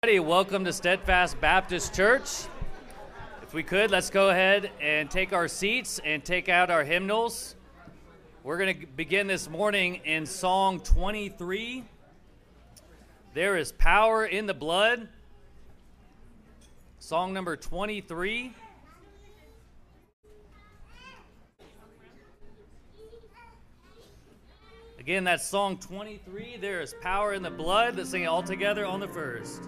Welcome to Steadfast Baptist Church. If we could, let's go ahead and take our seats and take out our hymnals. We're going to begin this morning in Song 23. There is power in the blood. Song number 23. Again, that's Song 23. There is power in the blood. Let's sing it all together on the first.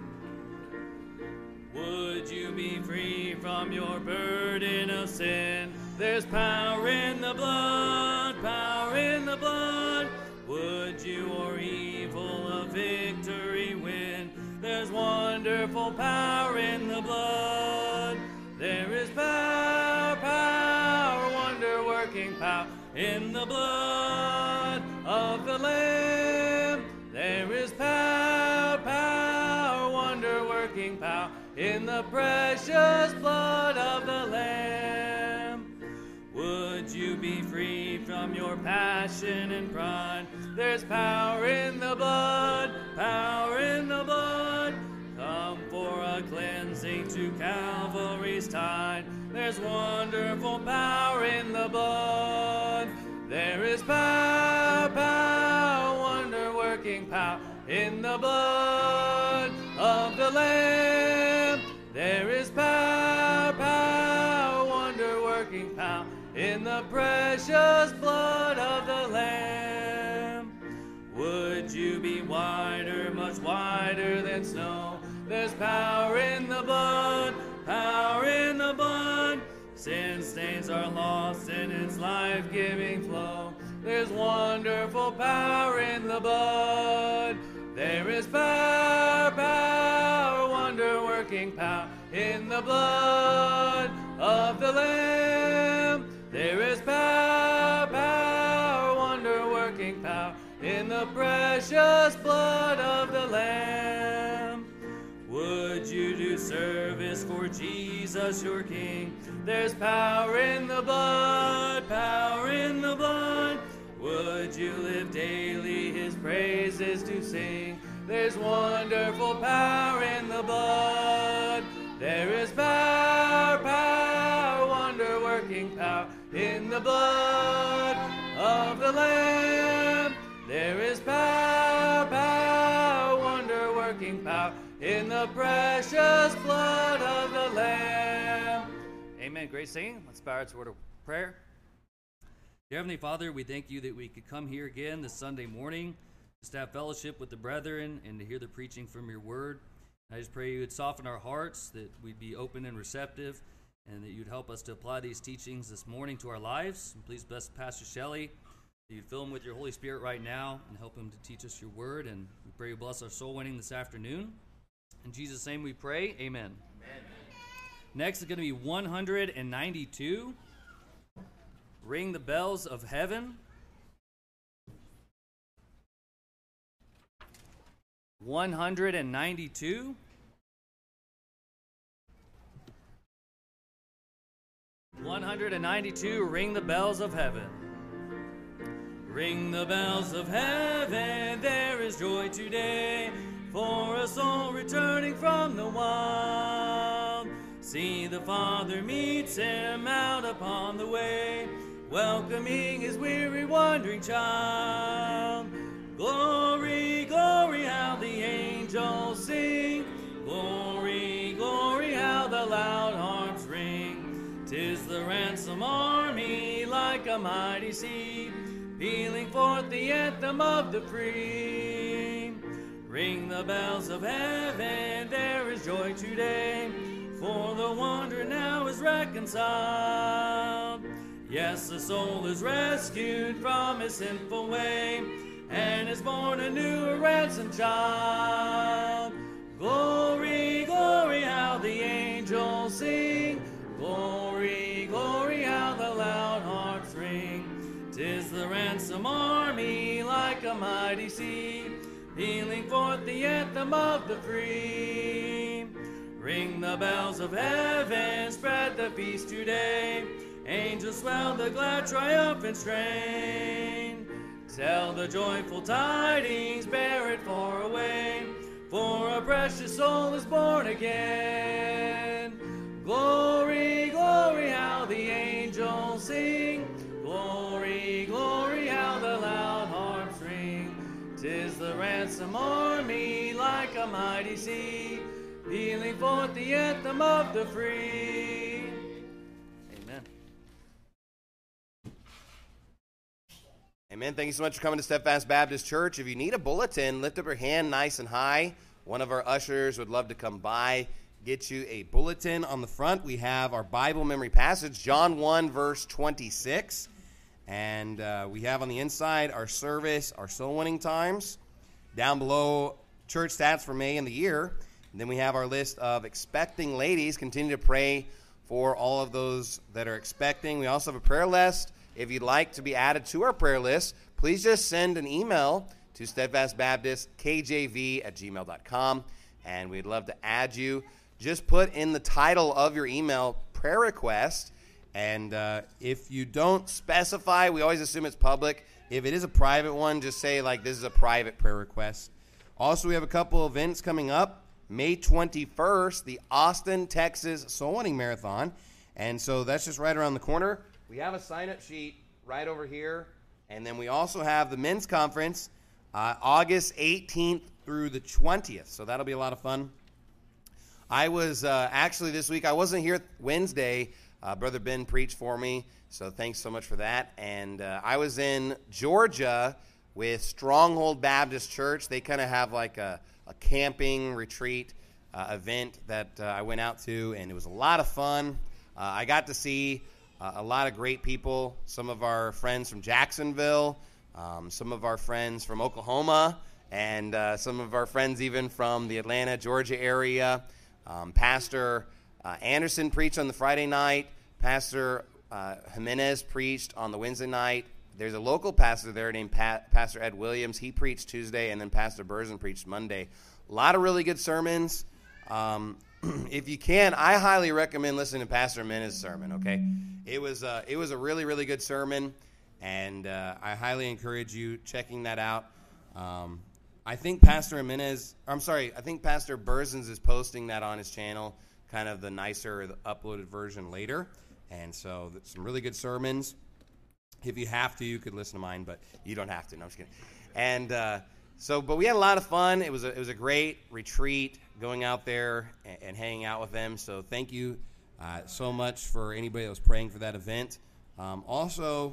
Would you be free from your burden of sin? There's power in the blood, power in the blood. Would you or evil a victory win? There's wonderful power in the blood. There is power, power, wonder-working power in the blood of the Lamb. There is power, power, wonder-working power in the precious blood of the Lamb. Would you be free from your passion and pride? There's power in the blood, power in the blood. Come for a cleansing to Calvary's tide. There's wonderful power in the blood. There is power, power, wonder-working power in the blood of the Lamb. There is power, power, wonder-working power in the precious blood of the Lamb. Would you be whiter, much whiter than snow? There's power in the blood, power in the blood. Sin stains are lost in its life-giving flow. There's wonderful power in the blood. There is power, power, wonder-working power in the blood of the Lamb. There is power, power, wonder-working power in the precious blood of the Lamb. Would you do service for Jesus your King? There's power in the blood, power in the blood. Would you live daily his praises to sing? There's wonderful power in the blood. There is power, power, wonder-working power in the blood of the Lamb. There is power, power, wonder-working power in the precious blood of the Lamb. Amen. Great singing. Let's bow our heads to a word of prayer. Dear Heavenly Father, we thank you that we could come here again this Sunday morning just to have fellowship with the brethren and to hear the preaching from your word. I just pray you would soften our hearts, that we'd be open and receptive, and that you'd help us to apply these teachings this morning to our lives. And please bless Pastor Shelley, that you'd fill him with your Holy Spirit right now and help him to teach us your word. And we pray you bless our soul winning this afternoon. In Jesus' name we pray, amen. Amen. Next is going to be 192. Ring the bells of heaven. 192. 192, ring the bells of heaven. Ring the bells of heaven, there is joy today, for a soul returning from the wild. See, the Father meets him out upon the way, welcoming his weary, wandering child. Glory, glory, how the angels sing. Glory, glory, how the loud harps ring. 'Tis the ransom army like a mighty sea, pealing forth the anthem of the free. Ring the bells of heaven, there is joy today, for the wanderer now is reconciled. Yes, the soul is rescued from his sinful way, and is born anew a ransomed child. Glory, glory, how the angels sing. Glory, glory, how the loud harps ring. 'Tis the ransom army like a mighty sea, pealing forth the anthem of the free. Ring the bells of heaven, spread the feast today. Angels swell the glad triumphant strain. Tell the joyful tidings, bear it far away, for a precious soul is born again. Glory, glory, how the angels sing. Glory, glory, how the loud harps ring. 'Tis the ransom army like a mighty sea, pealing forth the anthem of the free. Amen. Amen. Thank you so much for coming to Steadfast Baptist Church. If you need a bulletin, lift up your hand nice and high. One of our ushers would love to come by, get you a bulletin. On the front, we have our Bible memory passage, John 1, verse 26. And we have on the inside our service, our soul winning times. Down below, church stats for May and the year. And then we have our list of expecting ladies. Continue to pray for all of those that are expecting. We also have a prayer list. If you'd like to be added to our prayer list, please just send an email to steadfastbaptistkjv@gmail.com, and we'd love to add you. Just put in the title of your email, prayer request, and if you don't specify, we always assume it's public. If it is a private one, just say, like, this is a private prayer request. Also, we have a couple events coming up. May 21st, the Austin, Texas Soul Winning Marathon, and so that's just right around the corner. We have a sign-up sheet right over here, and then we also have the men's conference August 18th through the 20th, so that'll be a lot of fun. I was actually this week, I wasn't here Wednesday. Brother Ben preached for me, so thanks so much for that. And I was in Georgia with Stronghold Baptist Church. They kind of have like a camping retreat event that I went out to, and it was a lot of fun. I got to see a lot of great people, some of our friends from Jacksonville, some of our friends from Oklahoma, and some of our friends even from the Atlanta, Georgia area. Pastor Anderson preached on the Friday night. Pastor Jimenez preached on the Wednesday night. There's a local pastor there named Pastor Ed Williams. He preached Tuesday, and then Pastor Burson preached Monday. A lot of really good sermons. If you can, I highly recommend listening to Pastor Jimenez's sermon, okay? It was a really, really good sermon, and I highly encourage you checking that out. I think Pastor Bursons is posting that on his channel, kind of the nicer, the uploaded version later. And so some really good sermons. If you have to, you could listen to mine, but you don't have to. No, I'm just kidding. And but we had a lot of fun. It was a great retreat going out there and hanging out with them. So thank you so much for anybody that was praying for that event. Also,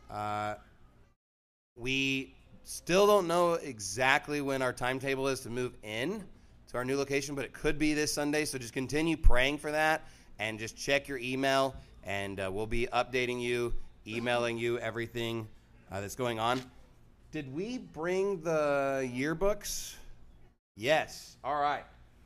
we still don't know exactly when our timetable is to move in to our new location, but it could be this Sunday. So just continue praying for that and just check your email, and we'll be updating you, emailing you everything that's going on. Did we bring the yearbooks? Yes. All right.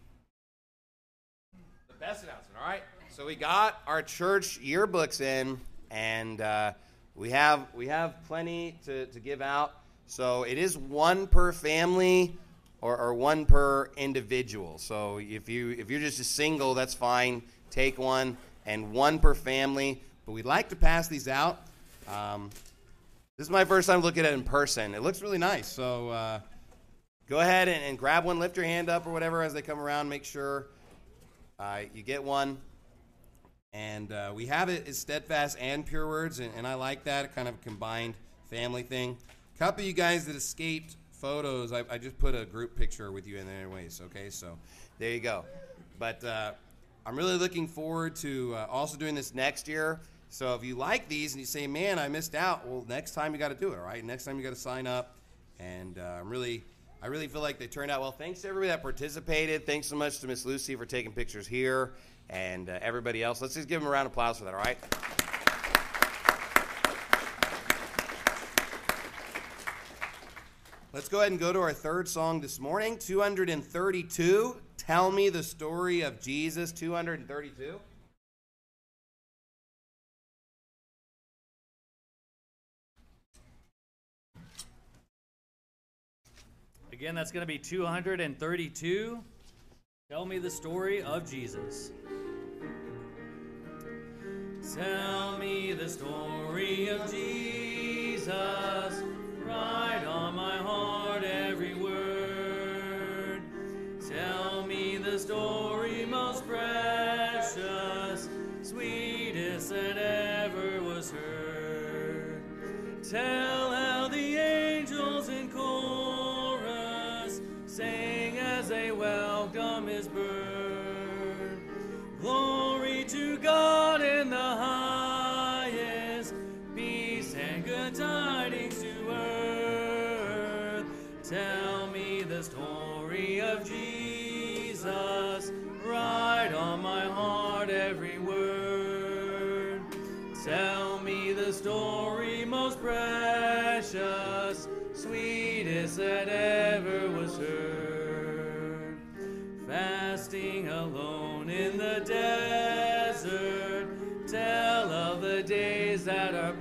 The best announcement. All right. So we got our church yearbooks in, and we have plenty to give out. So it is one per family or one per individual. So if you're just a single, that's fine. Take one, and one per family. But we'd like to pass these out. This is my first time looking at it in person. It looks really nice. So go ahead and grab one. Lift your hand up or whatever as they come around. Make sure you get one. And we have it as Steadfast and Pure Words, and I like that, kind of combined family thing. A couple of you guys that escaped photos, I just put a group picture with you in there anyways, okay? So there you go. But I'm really looking forward to also doing this next year. So if you like these and you say, man, I missed out, well, next time you got to do it, all right? Next time you got to sign up. And I really feel like they turned out well. Thanks to everybody that participated. Thanks so much to Miss Lucy for taking pictures here, and everybody else. Let's just give them a round of applause for that, all right? Let's go ahead and go to our third song this morning, 232, Tell Me the Story of Jesus, 232. Again, that's going to be 232. Tell me the story of Jesus. Tell me the story of Jesus. Write on my heart every word. story most precious, sweetest that ever was heard. Tell how the angels in chorus sang as they welcome his birth. Glory to God in the highest, peace and good tidings to earth. Tell me the story of Jesus, write on my heart every word. Tell me the story most precious, sweetest that ever was heard. Fasting alone in the desert, tell of the days that are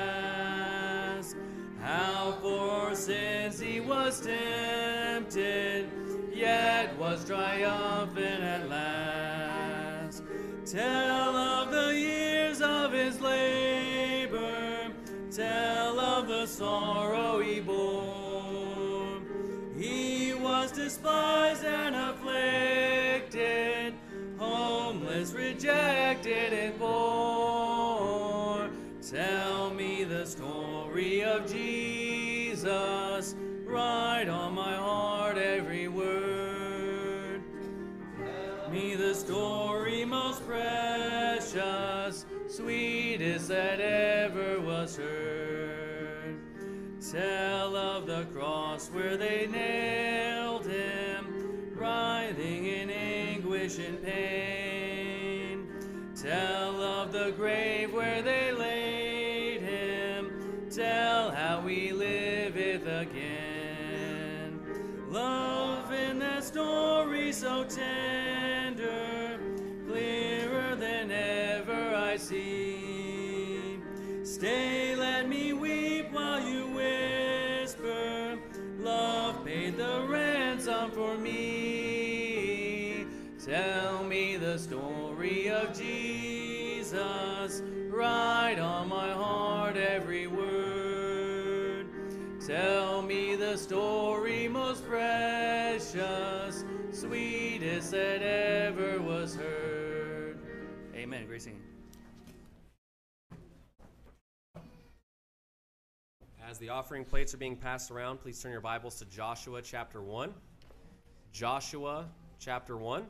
past. How for sins he was tempted, yet was triumphant at last. Tell of the years of his labor, tell of the sorrow he bore. He was despised and afflicted, homeless, rejected, and poor. Tell me the story of Jesus, write on my heart every word. Tell me the story most precious, sweetest that ever was heard. Tell of the cross where they nailed him, writhing in anguish and pain. Tell of the grave where they laid him, tell how he liveth again. Love in that story so tender, clearer than ever I see. Stay, let me weep while you whisper, love paid the ransom for me. Tell me the story of Jesus, write on my heart every word. Tell me the story most precious, sweetest that ever was heard. Amen. Great singing. As the offering plates are being passed around, please turn your Bibles to Joshua chapter 1. Joshua chapter 1.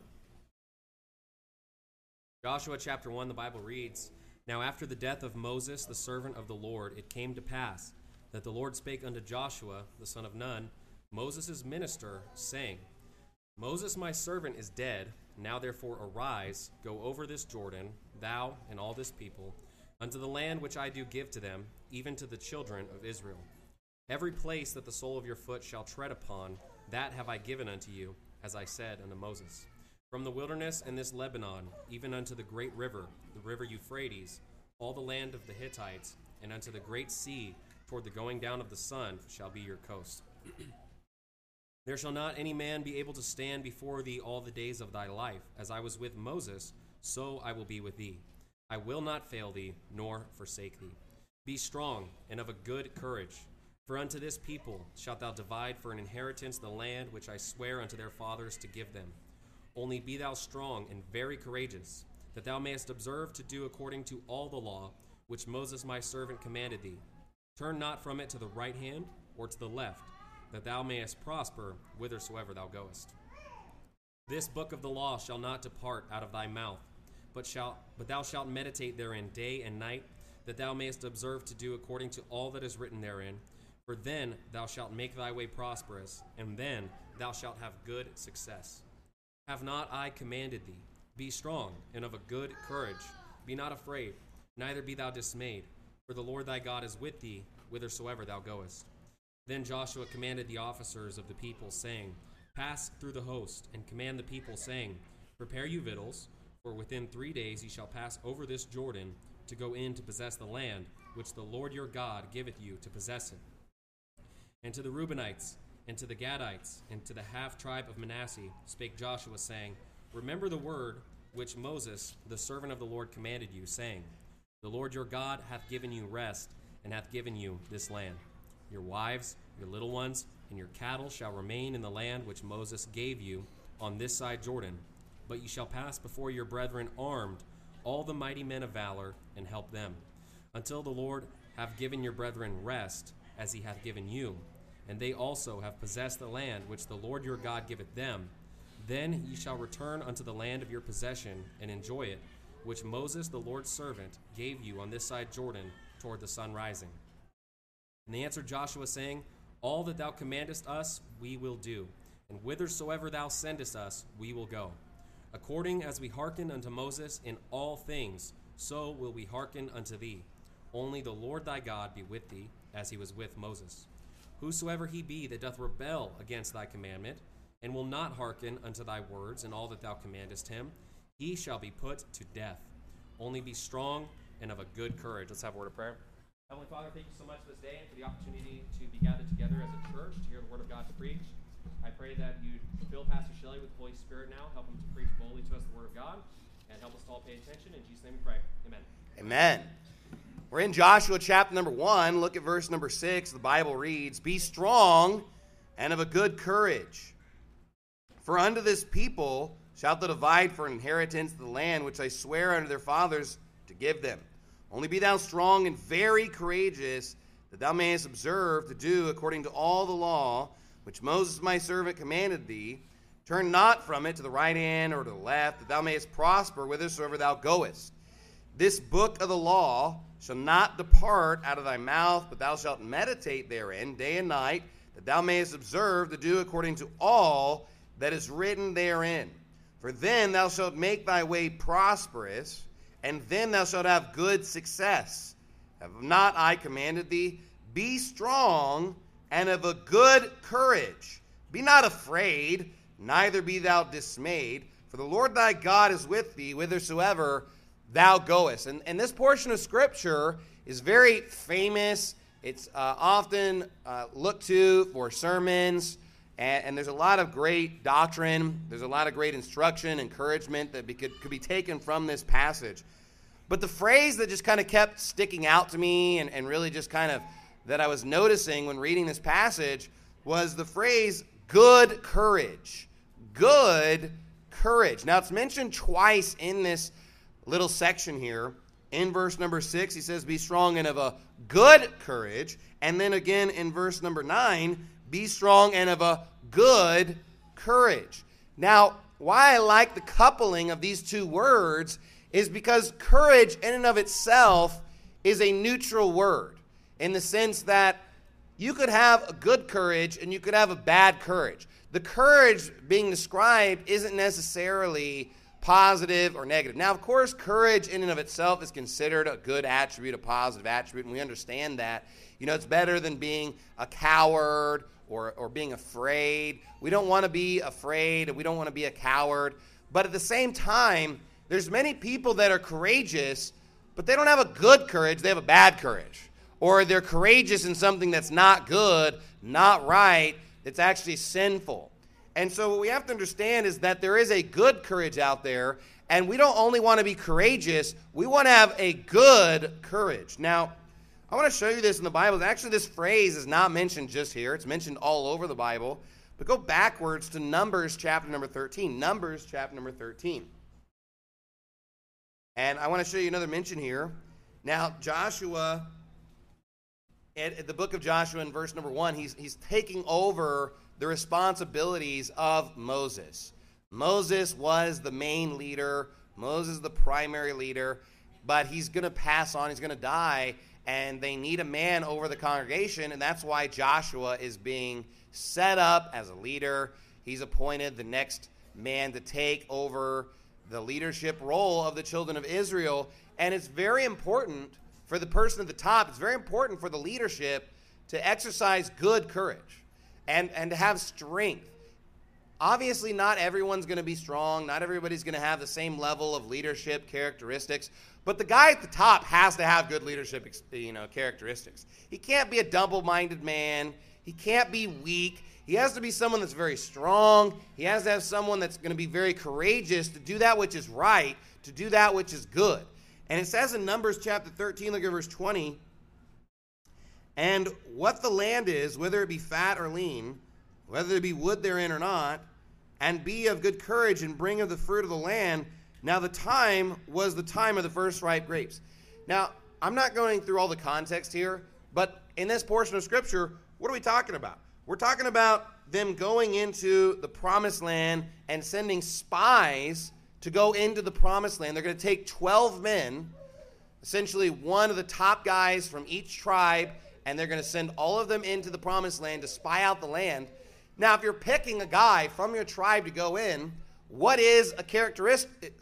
Joshua chapter 1, the Bible reads, Now after the death of Moses, the servant of the Lord, it came to pass that the Lord spake unto Joshua, the son of Nun, Moses' minister, saying, Moses my servant is dead. Now therefore arise, go over this Jordan, thou and all this people, unto the land which I do give to them, even to the children of Israel. Every place that the sole of your foot shall tread upon, that have I given unto you, as I said unto Moses. From the wilderness and this Lebanon, even unto the great river, the river Euphrates, all the land of the Hittites, and unto the great sea, toward the going down of the sun, shall be your coast. There shall not any man be able to stand before thee all the days of thy life. As I was with Moses, so I will be with thee. I will not fail thee, nor forsake thee. Be strong and of a good courage, for unto this people shalt thou divide for an inheritance the land which I swear unto their fathers to give them. Only be thou strong and very courageous, that thou mayest observe to do according to all the law which Moses my servant commanded thee. Turn not from it to the right hand or to the left, that thou mayest prosper whithersoever thou goest. This book of the law shall not depart out of thy mouth, but thou shalt meditate therein day and night, that thou mayest observe to do according to all that is written therein. For then thou shalt make thy way prosperous, and then thou shalt have good success. Have not I commanded thee? Be strong and of a good courage. Be not afraid, neither be thou dismayed, for the Lord thy God is with thee whithersoever thou goest. Then Joshua commanded the officers of the people, saying, Pass through the host, and command the people, saying, Prepare you victuals, for within 3 days ye shall pass over this Jordan, to go in to possess the land, which the Lord your God giveth you to possess it. And to the Reubenites, and to the Gadites, and to the half tribe of Manasseh spake Joshua, saying, Remember the word which Moses, the servant of the Lord, commanded you, saying, The Lord your God hath given you rest, and hath given you this land. Your wives, your little ones, and your cattle shall remain in the land which Moses gave you on this side Jordan, But ye shall pass before your brethren armed, all the mighty men of valor, and help them, until the Lord have given your brethren rest, as he hath given you, and they also have possessed the land which the Lord your God giveth them. Then ye shall return unto the land of your possession, and enjoy it, which Moses the Lord's servant gave you on this side Jordan, toward the sun rising. And they answered Joshua, saying, All that thou commandest us we will do, and whithersoever thou sendest us we will go. According as we hearken unto Moses in all things, so will we hearken unto thee. Only the Lord thy God be with thee, as he was with Moses. Whosoever he be that doth rebel against thy commandment, and will not hearken unto thy words in all that thou commandest him, he shall be put to death. Only be strong and of a good courage. Let's have a word of prayer. Heavenly Father, thank you so much for this day and for the opportunity to be gathered together as a church to hear the word of God to preach. I pray that you fill Pastor Shelley with the Holy Spirit now, help him to preach boldly to us the word of God, and help us to all pay attention. In Jesus' name we pray. Amen. Amen. We're in Joshua chapter number 1. Look at verse number 6. The Bible reads, Be strong and of a good courage. For unto this people shalt thou divide for an inheritance the land which I swear unto their fathers to give them. Only be thou strong and very courageous, that thou mayest observe to do according to all the law which Moses my servant commanded thee. Turn not from it to the right hand or to the left, that thou mayest prosper whithersoever thou goest. This book of the law shall not depart out of thy mouth, but thou shalt meditate therein day and night, that thou mayest observe to do according to all that is written therein. For then thou shalt make thy way prosperous, and then thou shalt have good success. Have not I commanded thee? Be strong and of a good courage. Be not afraid, neither be thou dismayed, for the Lord thy God is with thee whithersoever thou goest. And this portion of Scripture is very famous. It's often looked to for sermons, and there's a lot of great doctrine. There's a lot of great instruction, encouragement that could be taken from this passage. But the phrase that just kind of kept sticking out to me and really just kind of that I was noticing when reading this passage was the phrase good courage. Good courage. Now, it's mentioned twice in this little section here. In verse number 6, he says, Be strong and of a good courage. And then again in verse number 9, be strong and of a good courage. Now, why I like the coupling of these two words is because courage in and of itself is a neutral word in the sense that you could have a good courage and you could have a bad courage. The courage being described isn't necessarily positive or negative. Now, of course, courage in and of itself is considered a good attribute, a positive attribute, and we understand that. You know, it's better than being a coward or being afraid. We don't want to be afraid and we don't want to be a coward. But at the same time, there's many people that are courageous, but they don't have a good courage, they have a bad courage. Or they're courageous in something that's not good, not right, that's actually sinful. And so what we have to understand is that there is a good courage out there, and we don't only want to be courageous, we want to have a good courage. Now, I want to show you this in the Bible. Actually, this phrase is not mentioned just here. It's mentioned all over the Bible. But go backwards to Numbers chapter number 13. Numbers chapter number 13. And I want to show you another mention here. Now, Joshua, at the book of Joshua in verse number 1, he's taking over the responsibilities of Moses. Moses was the main leader. Moses the primary leader. But he's going to pass on. He's going to die. And they need a man over the congregation. And that's why Joshua is being set up as a leader. He's appointed the next man to take over the leadership role of the children of Israel. And it's very important for the person at the top, it's very important for the leadership to exercise good courage and to have strength. Obviously, not everyone's going to be strong. Not everybody's going to have the same level of leadership characteristics. But the guy at the top has to have good leadership characteristics. He can't be a double-minded man. He can't be weak. He has to be someone that's very strong. He has to have someone that's going to be very courageous to do that which is right, to do that which is good. And it says in Numbers chapter 13, look at verse 20, And what the land is, whether it be fat or lean, whether there be wood therein or not, and be of good courage and bring of the fruit of the land. Now the time was the time of the first ripe grapes. Now, I'm not going through all the context here, but in this portion of Scripture, what are we talking about? We're talking about them going into the promised land and sending spies to go into the promised land. They're going to take 12 men, essentially one of the top guys from each tribe, and they're going to send all of them into the promised land to spy out the land. Now, if you're picking a guy from your tribe to go in, what is a characteristic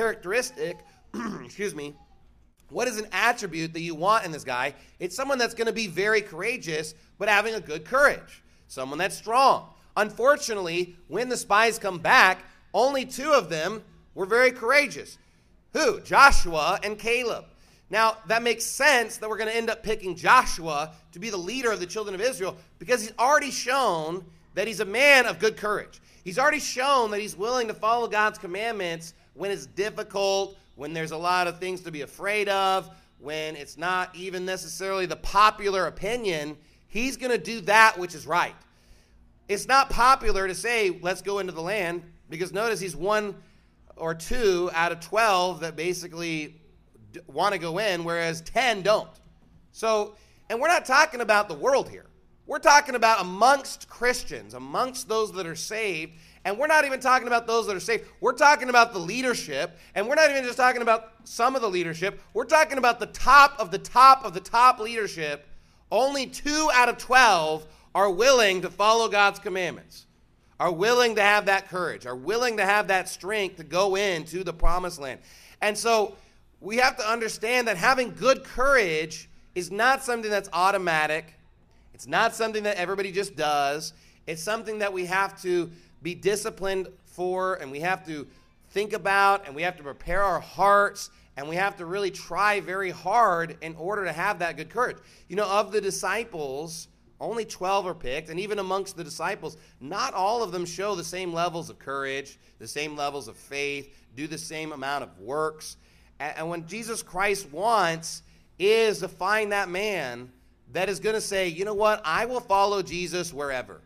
excuse me, what is an attribute that you want in this guy? It's someone that's going to be very courageous, but having a good courage. Someone that's strong. Unfortunately, when the spies come back, only 2 of them were very courageous. Who? Joshua and Caleb. Now, that makes sense that we're going to end up picking Joshua to be the leader of the children of Israel because he's already shown that he's a man of good courage. He's already shown that he's willing to follow God's commandments when it's difficult, when there's a lot of things to be afraid of, when it's not even necessarily the popular opinion. He's going to do that which is right. It's not popular to say, let's go into the land, because notice he's 1 or 2 out of 12 that basically want to go in, whereas 10 don't. So, and we're not talking about the world here. We're talking about amongst Christians, amongst those that are saved, and we're not even talking about those that are saved. We're talking about the leadership, and we're not even just talking about some of the leadership. We're talking about the top of the top of the top leadership. Only 2 out of 12 are willing to follow God's commandments, are willing to have that courage, are willing to have that strength to go into the promised land. And so we have to understand that having good courage is not something that's automatic. It's not something that everybody just does. It's something that we have to be disciplined for, and we have to think about, and we have to prepare our hearts, and we have to really try very hard in order to have that good courage. You know, of the disciples, only 12 are picked, and even amongst the disciples, not all of them show the same levels of courage, the same levels of faith, do the same amount of works. And when Jesus Christ wants is to find that man that is going to say, you know what, I will follow Jesus wherever.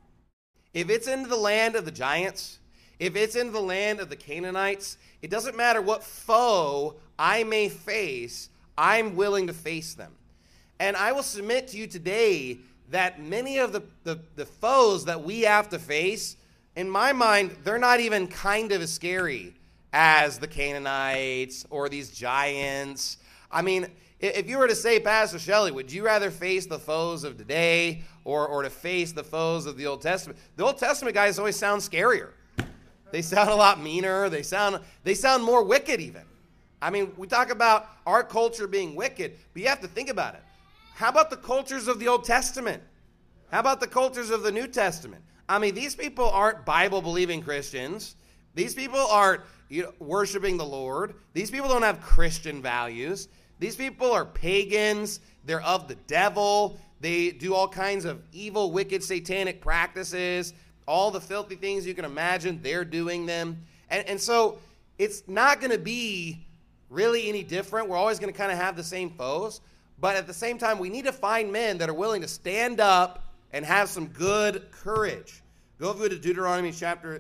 If it's into the land of the giants, if it's into the land of the Canaanites, it doesn't matter what foe I may face, I'm willing to face them. And I will submit to you today that many of the foes that we have to face, in my mind, they're not even kind of as scary as the Canaanites or these giants. I mean, if you were to say, Pastor Shelley, would you rather face the foes of today or to face the foes of the Old Testament? The Old Testament guys always sound scarier. They sound a lot meaner. They sound more wicked even. I mean, we talk about our culture being wicked, but you have to think about it. How about the cultures of the Old Testament? How about the cultures of the New Testament? I mean, these people aren't Bible-believing Christians. These people aren't worshiping the Lord. These people don't have Christian values. These people are pagans. They're of the devil. They do all kinds of evil, wicked, satanic practices. All the filthy things you can imagine, they're doing them. And so it's not going to be really any different. We're always going to kind of have the same foes. But at the same time, we need to find men that are willing to stand up and have some good courage. Go over to Deuteronomy chapter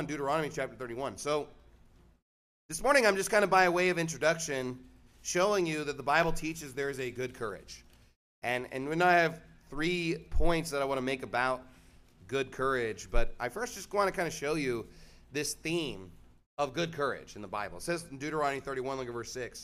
31. So this morning, I'm just kind of by way of introduction showing you that the Bible teaches there is a good courage. And when I have 3 points that I want to make about good courage, but I first just want to kind of show you this theme of good courage in the Bible. It says in Deuteronomy 31, look at verse 6.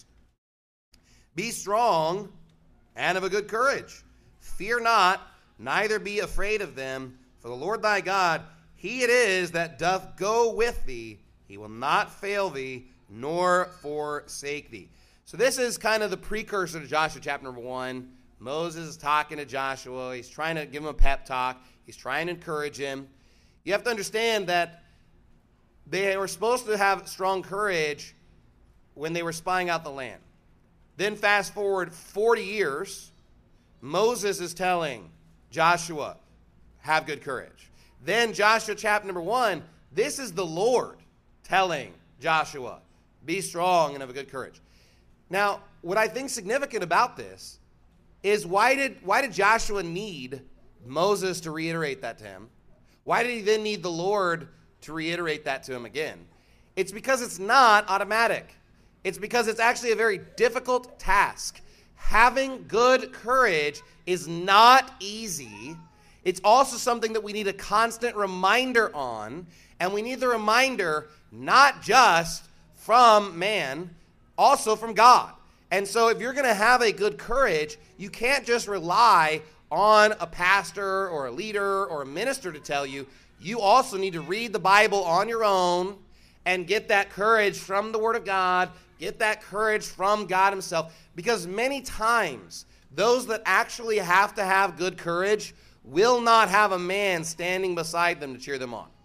Be strong and of a good courage. Fear not, neither be afraid of them, for the Lord thy God, he it is that doth go with thee. He will not fail thee, nor forsake thee. So this is kind of the precursor to Joshua chapter number 1. Moses is talking to Joshua. He's trying to give him a pep talk. He's trying to encourage him. You have to understand that they were supposed to have strong courage when they were spying out the land. Then fast forward 40 years, Moses is telling Joshua, have good courage. Then Joshua chapter number 1, this is the Lord telling Joshua, be strong and of a good courage. Now, what I think significant about this is why did Joshua need Moses to reiterate that to him? Why did he then need the Lord to reiterate that to him again. It's because it's not automatic. It's because it's actually a very difficult task. Having good courage is not easy. It's also something that we need a constant reminder on, and we need the reminder not just from man, also from God. And so if you're going to have a good courage, you can't just rely on a pastor or a leader or a minister to tell you. You also need to read the Bible on your own and get that courage from the Word of God, get that courage from God himself. Because many times, those that actually have to have good courage will not have a man standing beside them to cheer them on.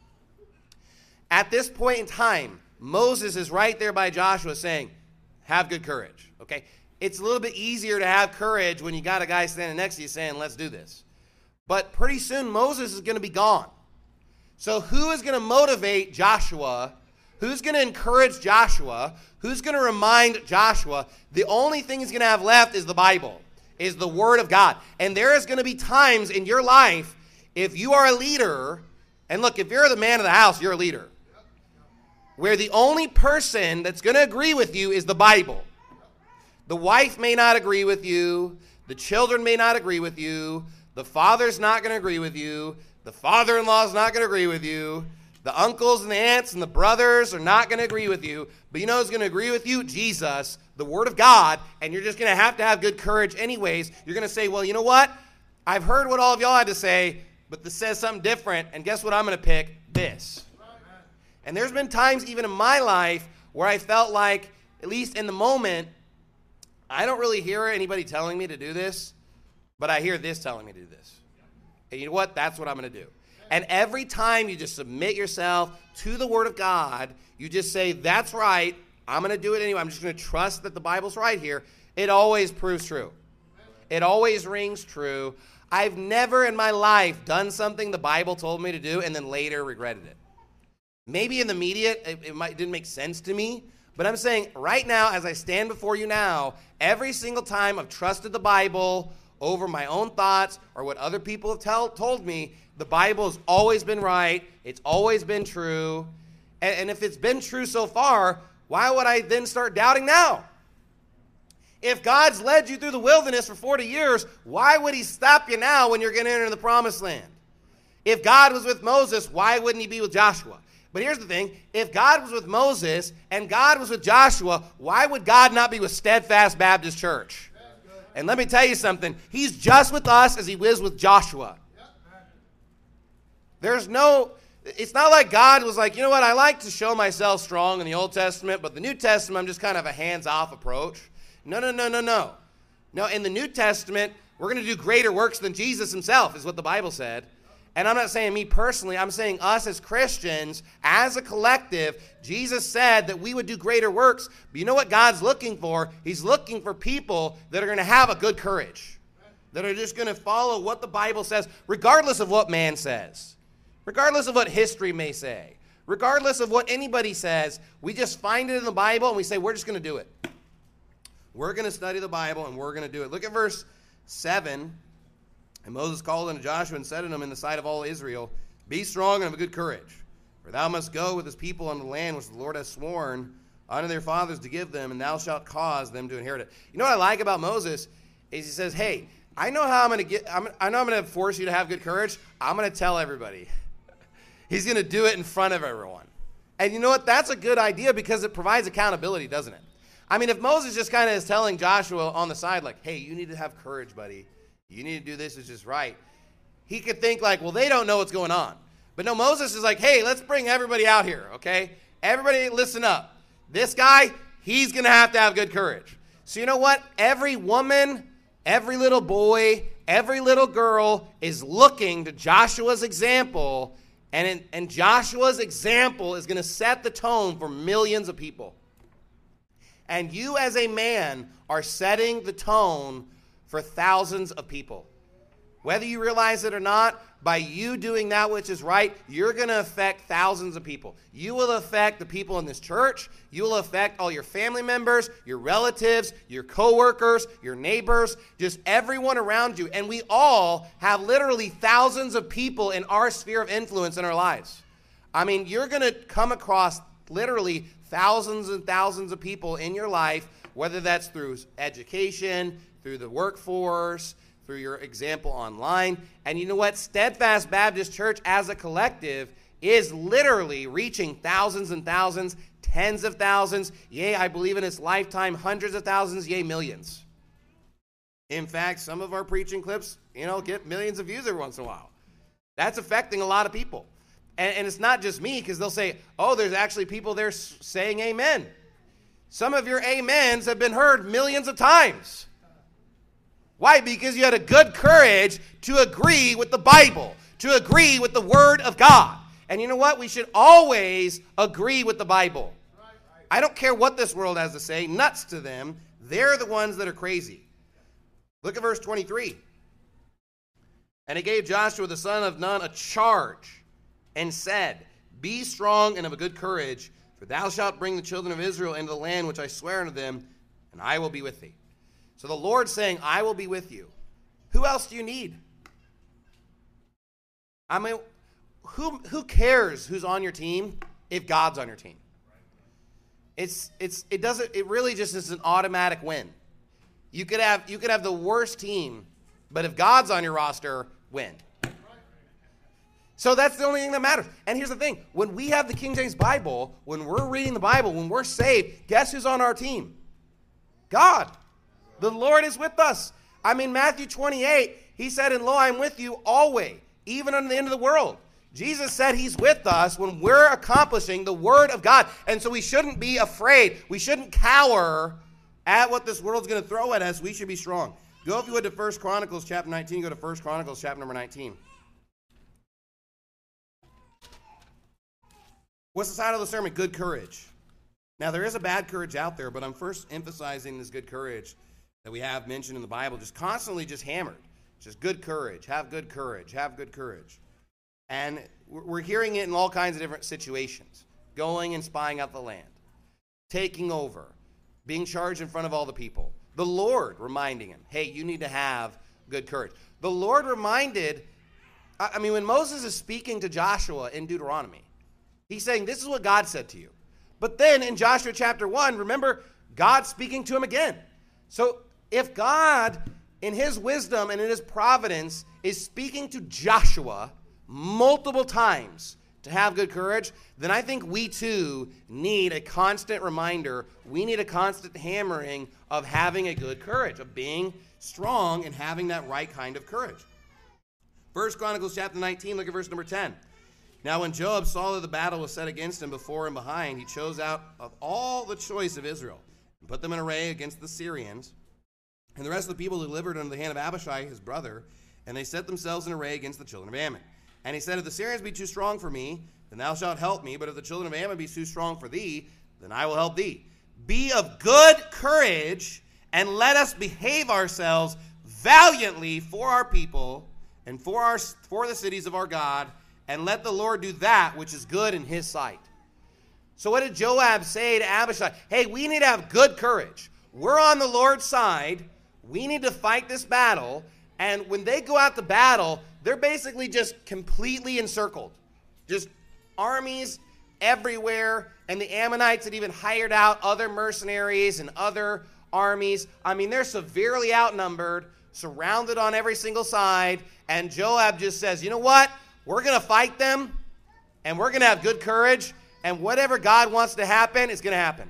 At this point in time, Moses is right there by Joshua saying, have good courage, okay? It's a little bit easier to have courage when you got a guy standing next to you saying, let's do this. But pretty soon, Moses is going to be gone. So who is going to motivate Joshua? Who's going to encourage Joshua? Who's going to remind Joshua? The only thing he's going to have left is the Bible, is the Word of God. And there is going to be times in your life, if you are a leader, and look, if you're the man of the house, you're a leader, where the only person that's going to agree with you is the Bible. The wife may not agree with you. The children may not agree with you. The father's not going to agree with you. The father-in-law is not going to agree with you. The uncles and the aunts and the brothers are not going to agree with you. But you know who's going to agree with you? Jesus, the Word of God. And you're just going to have good courage anyways. You're going to say, well, you know what? I've heard what all of y'all had to say, but this says something different. And guess what I'm going to pick? This. And there's been times even in my life where I felt like, at least in the moment, I don't really hear anybody telling me to do this, but I hear this telling me to do this. And you know what? That's what I'm going to do. And every time you just submit yourself to the Word of God, you just say, that's right, I'm going to do it anyway. I'm just going to trust that the Bible's right here. It always proves true. It always rings true. I've never in my life done something the Bible told me to do and then later regretted it. Maybe in the immediate, it didn't make sense to me. But I'm saying right now, as I stand before you now, every single time I've trusted the Bible over my own thoughts or what other people have told me, the Bible has always been right. It's always been true. And if it's been true so far, why would I then start doubting now? If God's led you through the wilderness for 40 years, why would he stop you now when you're going to enter the promised land? If God was with Moses, why wouldn't he be with Joshua? But here's the thing. If God was with Moses and God was with Joshua, why would God not be with Steadfast Baptist Church? And let me tell you something. He's just with us as he was with Joshua. It's not like God was like, you know what, I like to show myself strong in the Old Testament, but the New Testament, I'm just kind of a hands-off approach. No. No, in the New Testament, we're going to do greater works than Jesus himself, is what the Bible said. And I'm not saying me personally, I'm saying us as Christians, as a collective. Jesus said that we would do greater works. But you know what God's looking for? He's looking for people that are going to have a good courage, that are just going to follow what the Bible says, regardless of what man says, regardless of what history may say, regardless of what anybody says. We just find it in the Bible and we say, we're just going to do it. We're going to study the Bible and we're going to do it. Look at verse 7. And Moses called unto Joshua and said unto him in the sight of all Israel, be strong and of a good courage, for thou must go with his people unto the land which the Lord hath sworn unto their fathers to give them, and thou shalt cause them to inherit it. You know what I like about Moses is he says, hey, I know how I'm going to force you to have good courage. I'm going to tell everybody. He's going to do it in front of everyone. And you know what? That's a good idea because it provides accountability, doesn't it? I mean, if Moses just kind of is telling Joshua on the side, like, hey, you need to have courage, buddy. You need to do this, it's just right. He could think like, well, they don't know what's going on. But no, Moses is like, hey, let's bring everybody out here, okay? Everybody listen up. This guy, he's going to have good courage. So you know what? Every woman, every little boy, every little girl is looking to Joshua's example, and Joshua's example is going to set the tone for millions of people. And you as a man are setting the tone for thousands of people. Whether you realize it or not, by you doing that which is right, you're going to affect thousands of people. You will affect the people in this church. You will affect all your family members, your relatives, your coworkers, your neighbors, just everyone around you. And we all have literally thousands of people in our sphere of influence in our lives. I mean, you're going to come across literally thousands and thousands of people in your life, whether that's through education, through the workforce, through your example online. And you know what? Steadfast Baptist Church as a collective is literally reaching thousands and thousands, tens of thousands, yea, I believe in its lifetime, hundreds of thousands, yea, millions. In fact, some of our preaching clips, get millions of views every once in a while. That's affecting a lot of people. And it's not just me, because they'll say, oh, there's actually people there saying amen. Some of your amens have been heard millions of times. Why? Because you had a good courage to agree with the Bible, to agree with the Word of God. And you know what? We should always agree with the Bible. I don't care what this world has to say. Nuts to them. They're the ones that are crazy. Look at verse 23. And he gave Joshua the son of Nun a charge and said, be strong and of a good courage, for thou shalt bring the children of Israel into the land which I swear unto them, and I will be with thee. So the Lord's saying, I will be with you. Who else do you need? I mean, who cares who's on your team if God's on your team? It really just is an automatic win. You could have the worst team, but if God's on your roster, win. So that's the only thing that matters. And here's the thing. When we have the King James Bible, when we're reading the Bible, when we're saved, guess who's on our team? God. The Lord is with us. I mean, Matthew 28, he said, and lo, I'm with you always, even unto the end of the world. Jesus said he's with us when we're accomplishing the Word of God. And so we shouldn't be afraid. We shouldn't cower at what this world's going to throw at us. We should be strong. Go, if you would, to 1 Chronicles chapter 19. Go to 1 Chronicles chapter number 19. What's the title of the sermon? Good courage. Now, there is a bad courage out there, but I'm first emphasizing this good courage that we have mentioned in the Bible, just constantly just hammered. Just good courage, have good courage, have good courage. And we're hearing it in all kinds of different situations. Going and spying out the land, taking over, being charged in front of all the people. The Lord reminding him, hey, you need to have good courage. The Lord reminded, when Moses is speaking to Joshua in Deuteronomy, he's saying, this is what God said to you. But then in Joshua chapter 1, remember, God's speaking to him again. So if God, in his wisdom and in his providence, is speaking to Joshua multiple times to have good courage, then I think we too need a constant reminder. We need a constant hammering of having a good courage, of being strong and having that right kind of courage. 1 Chronicles chapter 19, look at verse number 10. Now when Joab saw that the battle was set against him before and behind, he chose out of all the choice of Israel and put them in array against the Syrians. And the rest of the people delivered unto the hand of Abishai his brother, and they set themselves in array against the children of Ammon. And he said, if the Syrians be too strong for me, then thou shalt help me. But if the children of Ammon be too strong for thee, then I will help thee. Be of good courage, and let us behave ourselves valiantly for our people and for the cities of our God, and let the Lord do that which is good in his sight. So what did Joab say to Abishai? Hey, we need to have good courage. We're on the Lord's side. We need to fight this battle. And when they go out to battle, they're basically just completely encircled. Just armies everywhere. And the Ammonites had even hired out other mercenaries and other armies. I mean, they're severely outnumbered, surrounded on every single side. And Joab just says, you know what? We're going to fight them, and we're going to have good courage, and whatever God wants to happen is going to happen.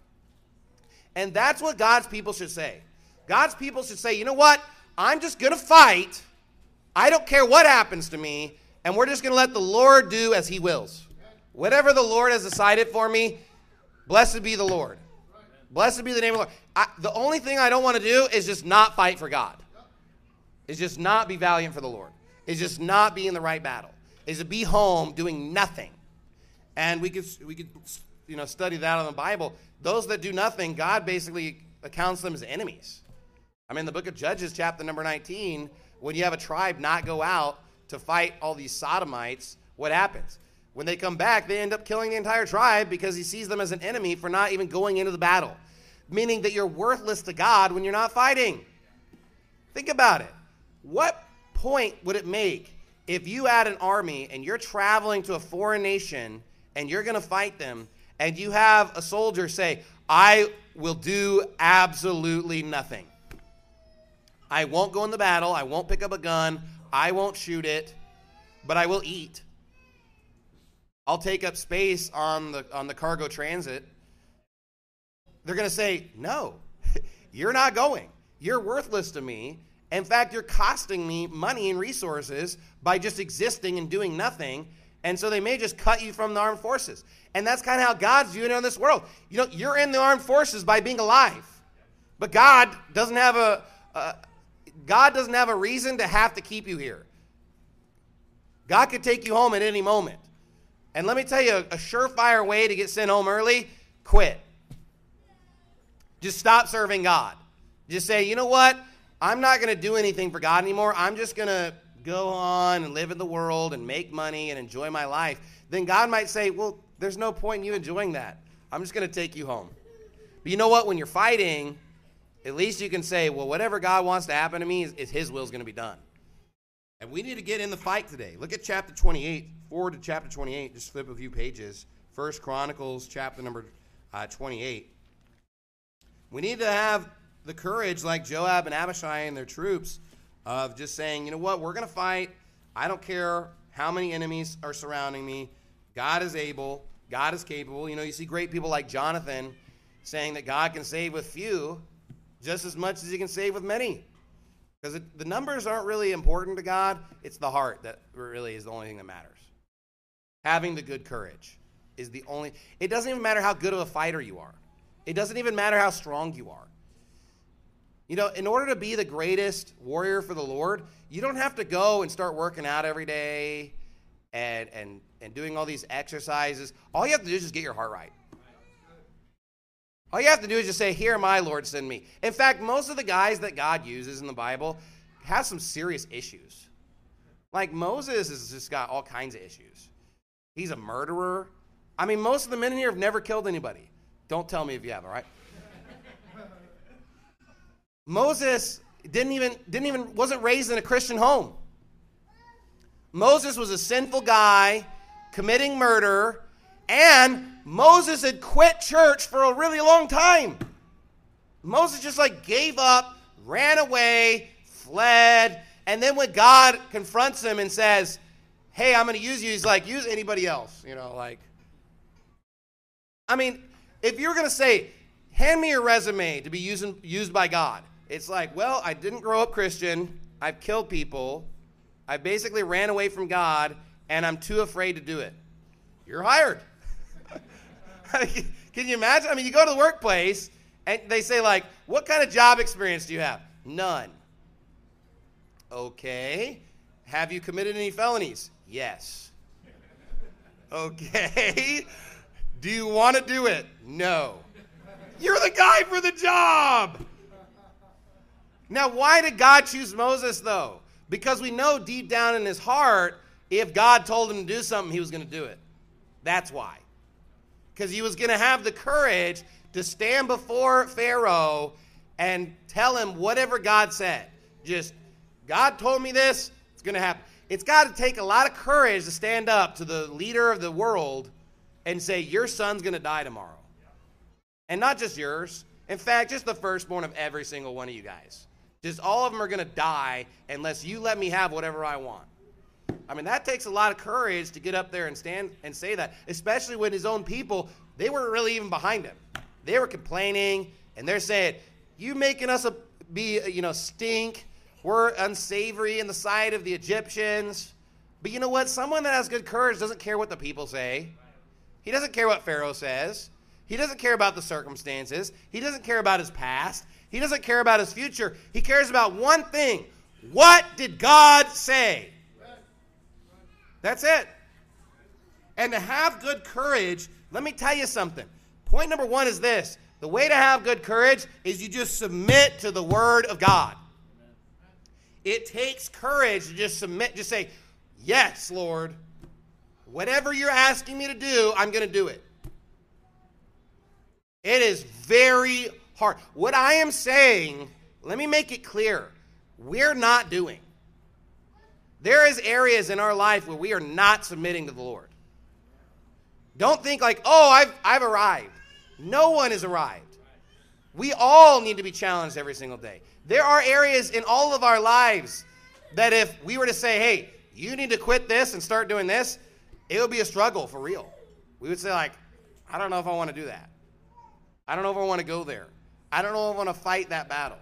And that's what God's people should say. God's people should say, you know what? I'm just going to fight. I don't care what happens to me, and we're just going to let the Lord do as he wills. Whatever the Lord has decided for me, blessed be the Lord. Blessed be the name of the Lord. The only thing I don't want to do is just not fight for God. Is just not be valiant for the Lord. Is just not be in the right battle. Is to be home doing nothing. And we could study that on the Bible. Those that do nothing, God basically accounts them as enemies. I mean, the book of Judges, chapter number 19, when you have a tribe not go out to fight all these sodomites, what happens? When they come back, they end up killing the entire tribe because he sees them as an enemy for not even going into the battle. Meaning that you're worthless to God when you're not fighting. Think about it. What point would it make if you had an army and you're traveling to a foreign nation and you're going to fight them, and you have a soldier say, I will do absolutely nothing. I won't go in the battle. I won't pick up a gun. I won't shoot it, but I will eat. I'll take up space on the cargo transit. They're going to say, no, you're not going. You're worthless to me. In fact, you're costing me money and resources by just existing and doing nothing. And so they may just cut you from the armed forces. And that's kind of how God's viewing it in this world. You know, you're in the armed forces by being alive. But God doesn't have a reason to have to keep you here. God could take you home at any moment. And let me tell you, a surefire way to get sent home early, quit. Just stop serving God. Just say, you know what? I'm not going to do anything for God anymore. I'm just going to go on and live in the world and make money and enjoy my life. Then God might say, well, there's no point in you enjoying that. I'm just going to take you home. But you know what? When you're fighting, at least you can say, well, whatever God wants to happen to me is his will is going to be done. And we need to get in the fight today. Look at chapter 28. Forward to chapter 28. Just flip a few pages. 1 Chronicles chapter number 28. We need to have the courage like Joab and Abishai and their troops of just saying, you know what, we're going to fight. I don't care how many enemies are surrounding me. God is able. God is capable. You know, you see great people like Jonathan saying that God can save with few just as much as he can save with many. Because the numbers aren't really important to God. It's the heart that really is the only thing that matters. Having the good courage is the only. It doesn't even matter how good of a fighter you are. It doesn't even matter how strong you are. You know, in order to be the greatest warrior for the Lord, you don't have to go and start working out every day and doing all these exercises. All you have to do is just get your heart right. All you have to do is just say, here, my Lord, send me. In fact, most of the guys that God uses in the Bible have some serious issues. Like Moses has just got all kinds of issues. He's a murderer. I mean, most of the men in here have never killed anybody. Don't tell me if you have, all right? Moses wasn't raised in a Christian home. Moses was a sinful guy committing murder, and Moses had quit church for a really long time. Moses just gave up, ran away, fled, and then when God confronts him and says, hey, I'm going to use you, he's like, use anybody else, I mean, if you're going to say, hand me your resume to be used by God, it's like, well, I didn't grow up Christian. I've killed people. I basically ran away from God, and I'm too afraid to do it. You're hired. Can you imagine? I mean, you go to the workplace, and they say, what kind of job experience do you have? None. Okay. Have you committed any felonies? Yes. Okay. Do you want to do it? No. You're the guy for the job. Now, why did God choose Moses, though? Because we know deep down in his heart, if God told him to do something, he was going to do it. That's why. Because he was going to have the courage to stand before Pharaoh and tell him whatever God said. Just, God told me this, it's going to happen. It's got to take a lot of courage to stand up to the leader of the world and say, your son's going to die tomorrow. And not just yours. In fact, just the firstborn of every single one of you guys. Just all of them are going to die unless you let me have whatever I want. I mean, that takes a lot of courage to get up there and stand and say that, especially when his own people, they weren't really even behind him. They were complaining, and they're saying, you making us stink. We're unsavory in the sight of the Egyptians. But you know what? Someone that has good courage doesn't care what the people say. He doesn't care what Pharaoh says. He doesn't care about the circumstances. He doesn't care about his past. He doesn't care about his future. He cares about one thing. What did God say? That's it. And to have good courage, let me tell you something. Point number one is this. The way to have good courage is you just submit to the word of God. It takes courage to just submit. Just say, yes, Lord. Whatever you're asking me to do, I'm going to do it. It is very hard. What I am saying, let me make it clear. We're not doing. There is areas in our life where we are not submitting to the Lord. Don't think like, oh, I've arrived. No one has arrived. We all need to be challenged every single day. There are areas in all of our lives that if we were to say, hey, you need to quit this and start doing this, it would be a struggle for real. We would say like, I don't know if I want to do that. I don't know if I want to go there. I don't know if I want to fight that battle.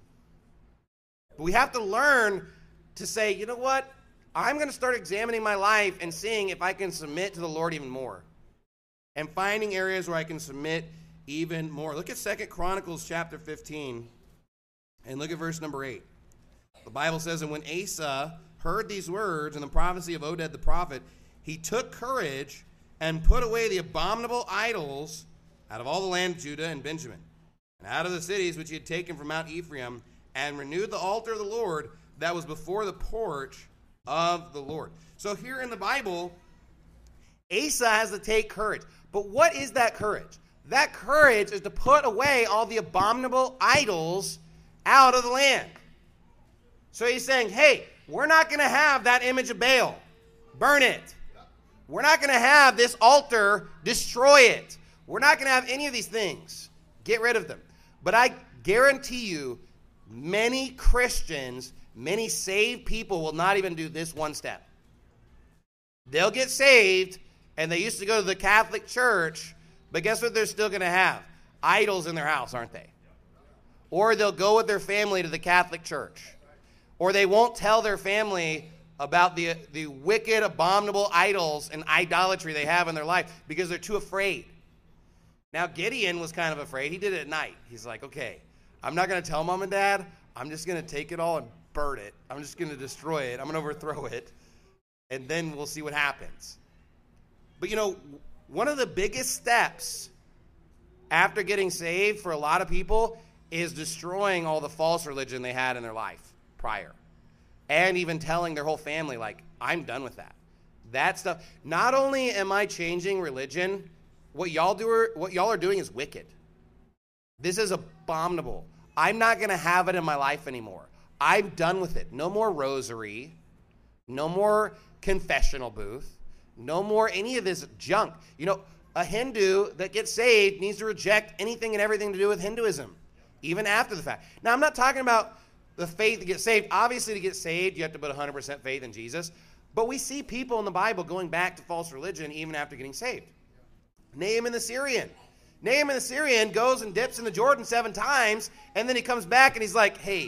But we have to learn to say, you know what? I'm going to start examining my life and seeing if I can submit to the Lord even more. And finding areas where I can submit even more. Look at 2 Chronicles chapter 15 and look at verse number 8. The Bible says, and when Asa heard these words and the prophecy of Oded the prophet, he took courage and put away the abominable idols out of all the land of Judah and Benjamin, and out of the cities which he had taken from Mount Ephraim, and renewed the altar of the Lord that was before the porch of the Lord. So here in the Bible, Asa has to take courage. But what is that courage? That courage is to put away all the abominable idols out of the land. So he's saying, hey, we're not going to have that image of Baal. Burn it. We're not going to have this altar. Destroy it. We're not going to have any of these things. Get rid of them. But I guarantee you, many Christians, many saved people will not even do this one step. They'll get saved, and they used to go to the Catholic Church, but guess what they're still going to have? Idols in their house, aren't they? Or they'll go with their family to the Catholic Church. Or they won't tell their family about the wicked, abominable idols and idolatry they have in their life because they're too afraid. Now, Gideon was kind of afraid. He did it at night. He's like, okay, I'm not going to tell mom and dad. I'm just going to take it all and burn it. I'm just going to destroy it. I'm going to overthrow it. And then we'll see what happens. But, you know, one of the biggest steps after getting saved for a lot of people is destroying all the false religion they had in their life prior. And even telling their whole family, like, I'm done with that. That stuff. Not only am I changing religion, what y'all are doing is wicked. This is abominable. I'm not going to have it in my life anymore. I'm done with it. No more rosary. No more confessional booth. No more any of this junk. You know, a Hindu that gets saved needs to reject anything and everything to do with Hinduism, even after the fact. Now, I'm not talking about the faith to get saved. Obviously, to get saved, you have to put 100% faith in Jesus. But we see people in the Bible going back to false religion even after getting saved. Naaman the Syrian. Naaman the Syrian goes and dips in the Jordan 7 times, and then he comes back and he's like, hey,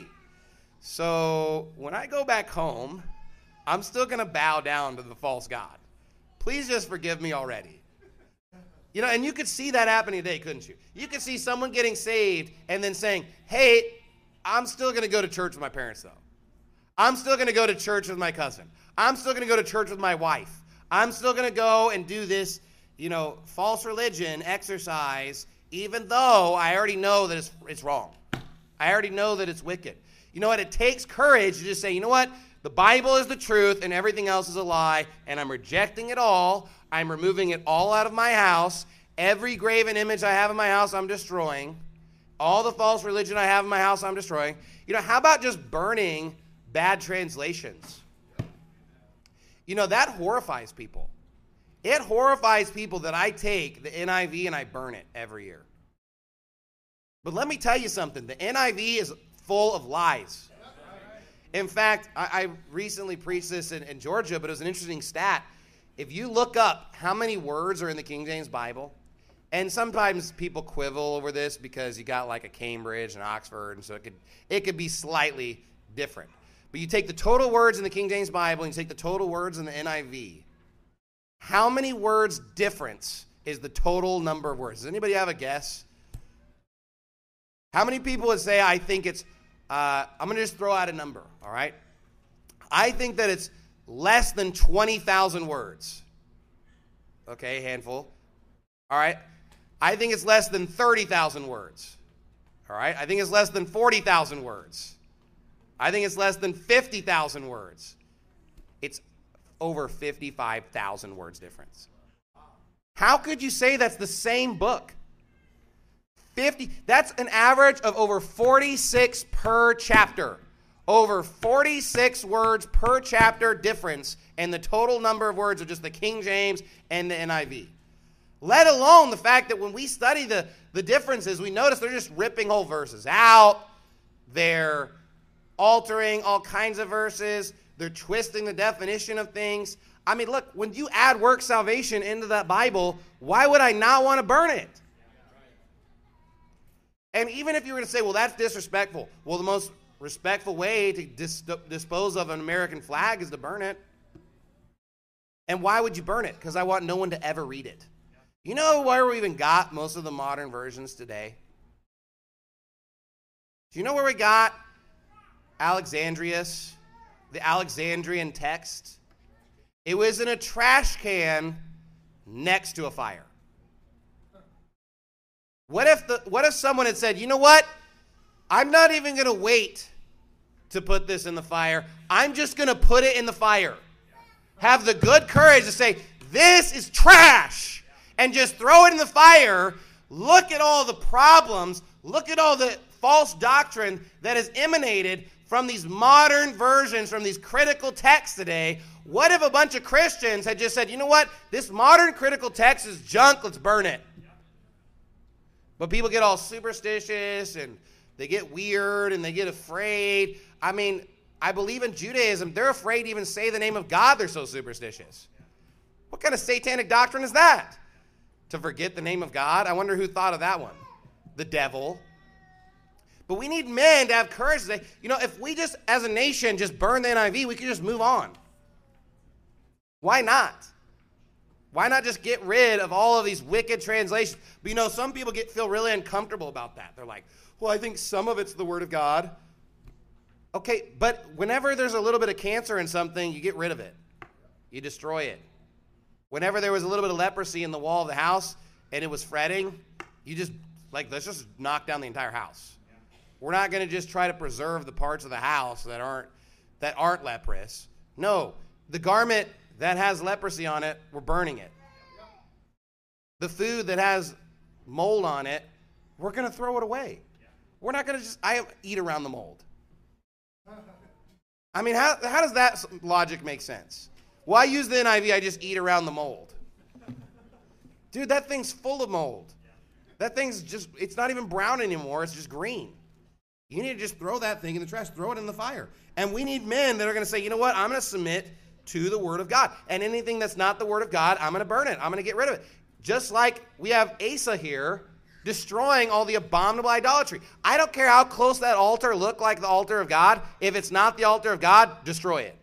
so when I go back home, I'm still going to bow down to the false god. Please just forgive me already. You know, and you could see that happening today, couldn't you? You could see someone getting saved and then saying, hey, I'm still going to go to church with my parents, though. I'm still going to go to church with my cousin. I'm still going to go to church with my wife. I'm still going to go and do this, you know, false religion exercise, even though I already know that it's wrong. I already know that it's wicked. You know what? It takes courage to just say, you know what? The Bible is the truth and everything else is a lie, and I'm rejecting it all. I'm removing it all out of my house. Every graven image I have in my house, I'm destroying. All the false religion I have in my house, I'm destroying. You know, how about just burning bad translations? You know, that horrifies people. It horrifies people that I take the NIV and I burn it every year. But let me tell you something. The NIV is full of lies. In fact, I recently preached this in Georgia, but it was an interesting stat. If you look up how many words are in the King James Bible, and sometimes people quibble over this because you got like a Cambridge and Oxford, and so it could be slightly different. But you take the total words in the King James Bible and you take the total words in the NIV. How many words difference is the total number of words? Does anybody have a guess? How many people would say, I think it's, I'm going to just throw out a number, all right? I think that it's less than 20,000 words. Okay, handful. All right. I think it's less than 30,000 words. All right. I think it's less than 40,000 words. I think it's less than 50,000 words. It's over 55,000 words difference. How could you say that's the same book? That's an average of over 46 per chapter. over 46 words per chapter difference in the total number of words of just the King James and the NIV. Let alone the fact that when we study the differences, we notice they're just ripping whole verses out. They're altering all kinds of verses. They're twisting the definition of things. I mean, look, when you add work salvation into that Bible, why would I not want to burn it? And even if you were to say, well, that's disrespectful. Well, the most respectful way to dispose of an American flag is to burn it. And why would you burn it? Because I want no one to ever read it. You know where we even got most of the modern versions today? Do you know where we got Alexandrius, the Alexandrian text? It was in a trash can next to a fire. What if someone had said, you know what? I'm not even going to wait to put this in the fire. I'm just going to put it in the fire. Have the good courage to say, this is trash, and just throw it in the fire. Look at all the problems. Look at all the false doctrine that has emanated from these modern versions, from these critical texts today. What if a bunch of Christians had just said, you know what? This modern critical text is junk. Let's burn it. But people get all superstitious, and they get weird, and they get afraid. I mean, I believe in Judaism. They're afraid to even say the name of God. They're so superstitious. What kind of satanic doctrine is that? To forget the name of God? I wonder who thought of that one. The devil. But we need men to have courage to say, you know, if we just, as a nation, just burn the NIV, we could just move on. Why not? Why not just get rid of all of these wicked translations? But you know, some people feel really uncomfortable about that. They're like, well, I think some of it's the Word of God. Okay, but whenever there's a little bit of cancer in something, you get rid of it. You destroy it. Whenever there was a little bit of leprosy in the wall of the house and it was fretting, you just, like, let's just knock down the entire house. We're not going to just try to preserve the parts of the house that aren't leprous. No, the garment that has leprosy on it, we're burning it. The food that has mold on it, we're going to throw it away. We're not going to just eat around the mold. I mean, how does that logic make sense? Why use the NIV? I just eat around the mold. Dude, that thing's full of mold. That thing's just, it's not even brown anymore. It's just green. You need to just throw that thing in the trash, throw it in the fire. And we need men that are going to say, you know what, I'm going to submit to the Word of God. And anything that's not the Word of God, I'm going to burn it. I'm going to get rid of it. Just like we have Asa here destroying all the abominable idolatry. I don't care how close that altar looked like the altar of God. If it's not the altar of God, destroy it.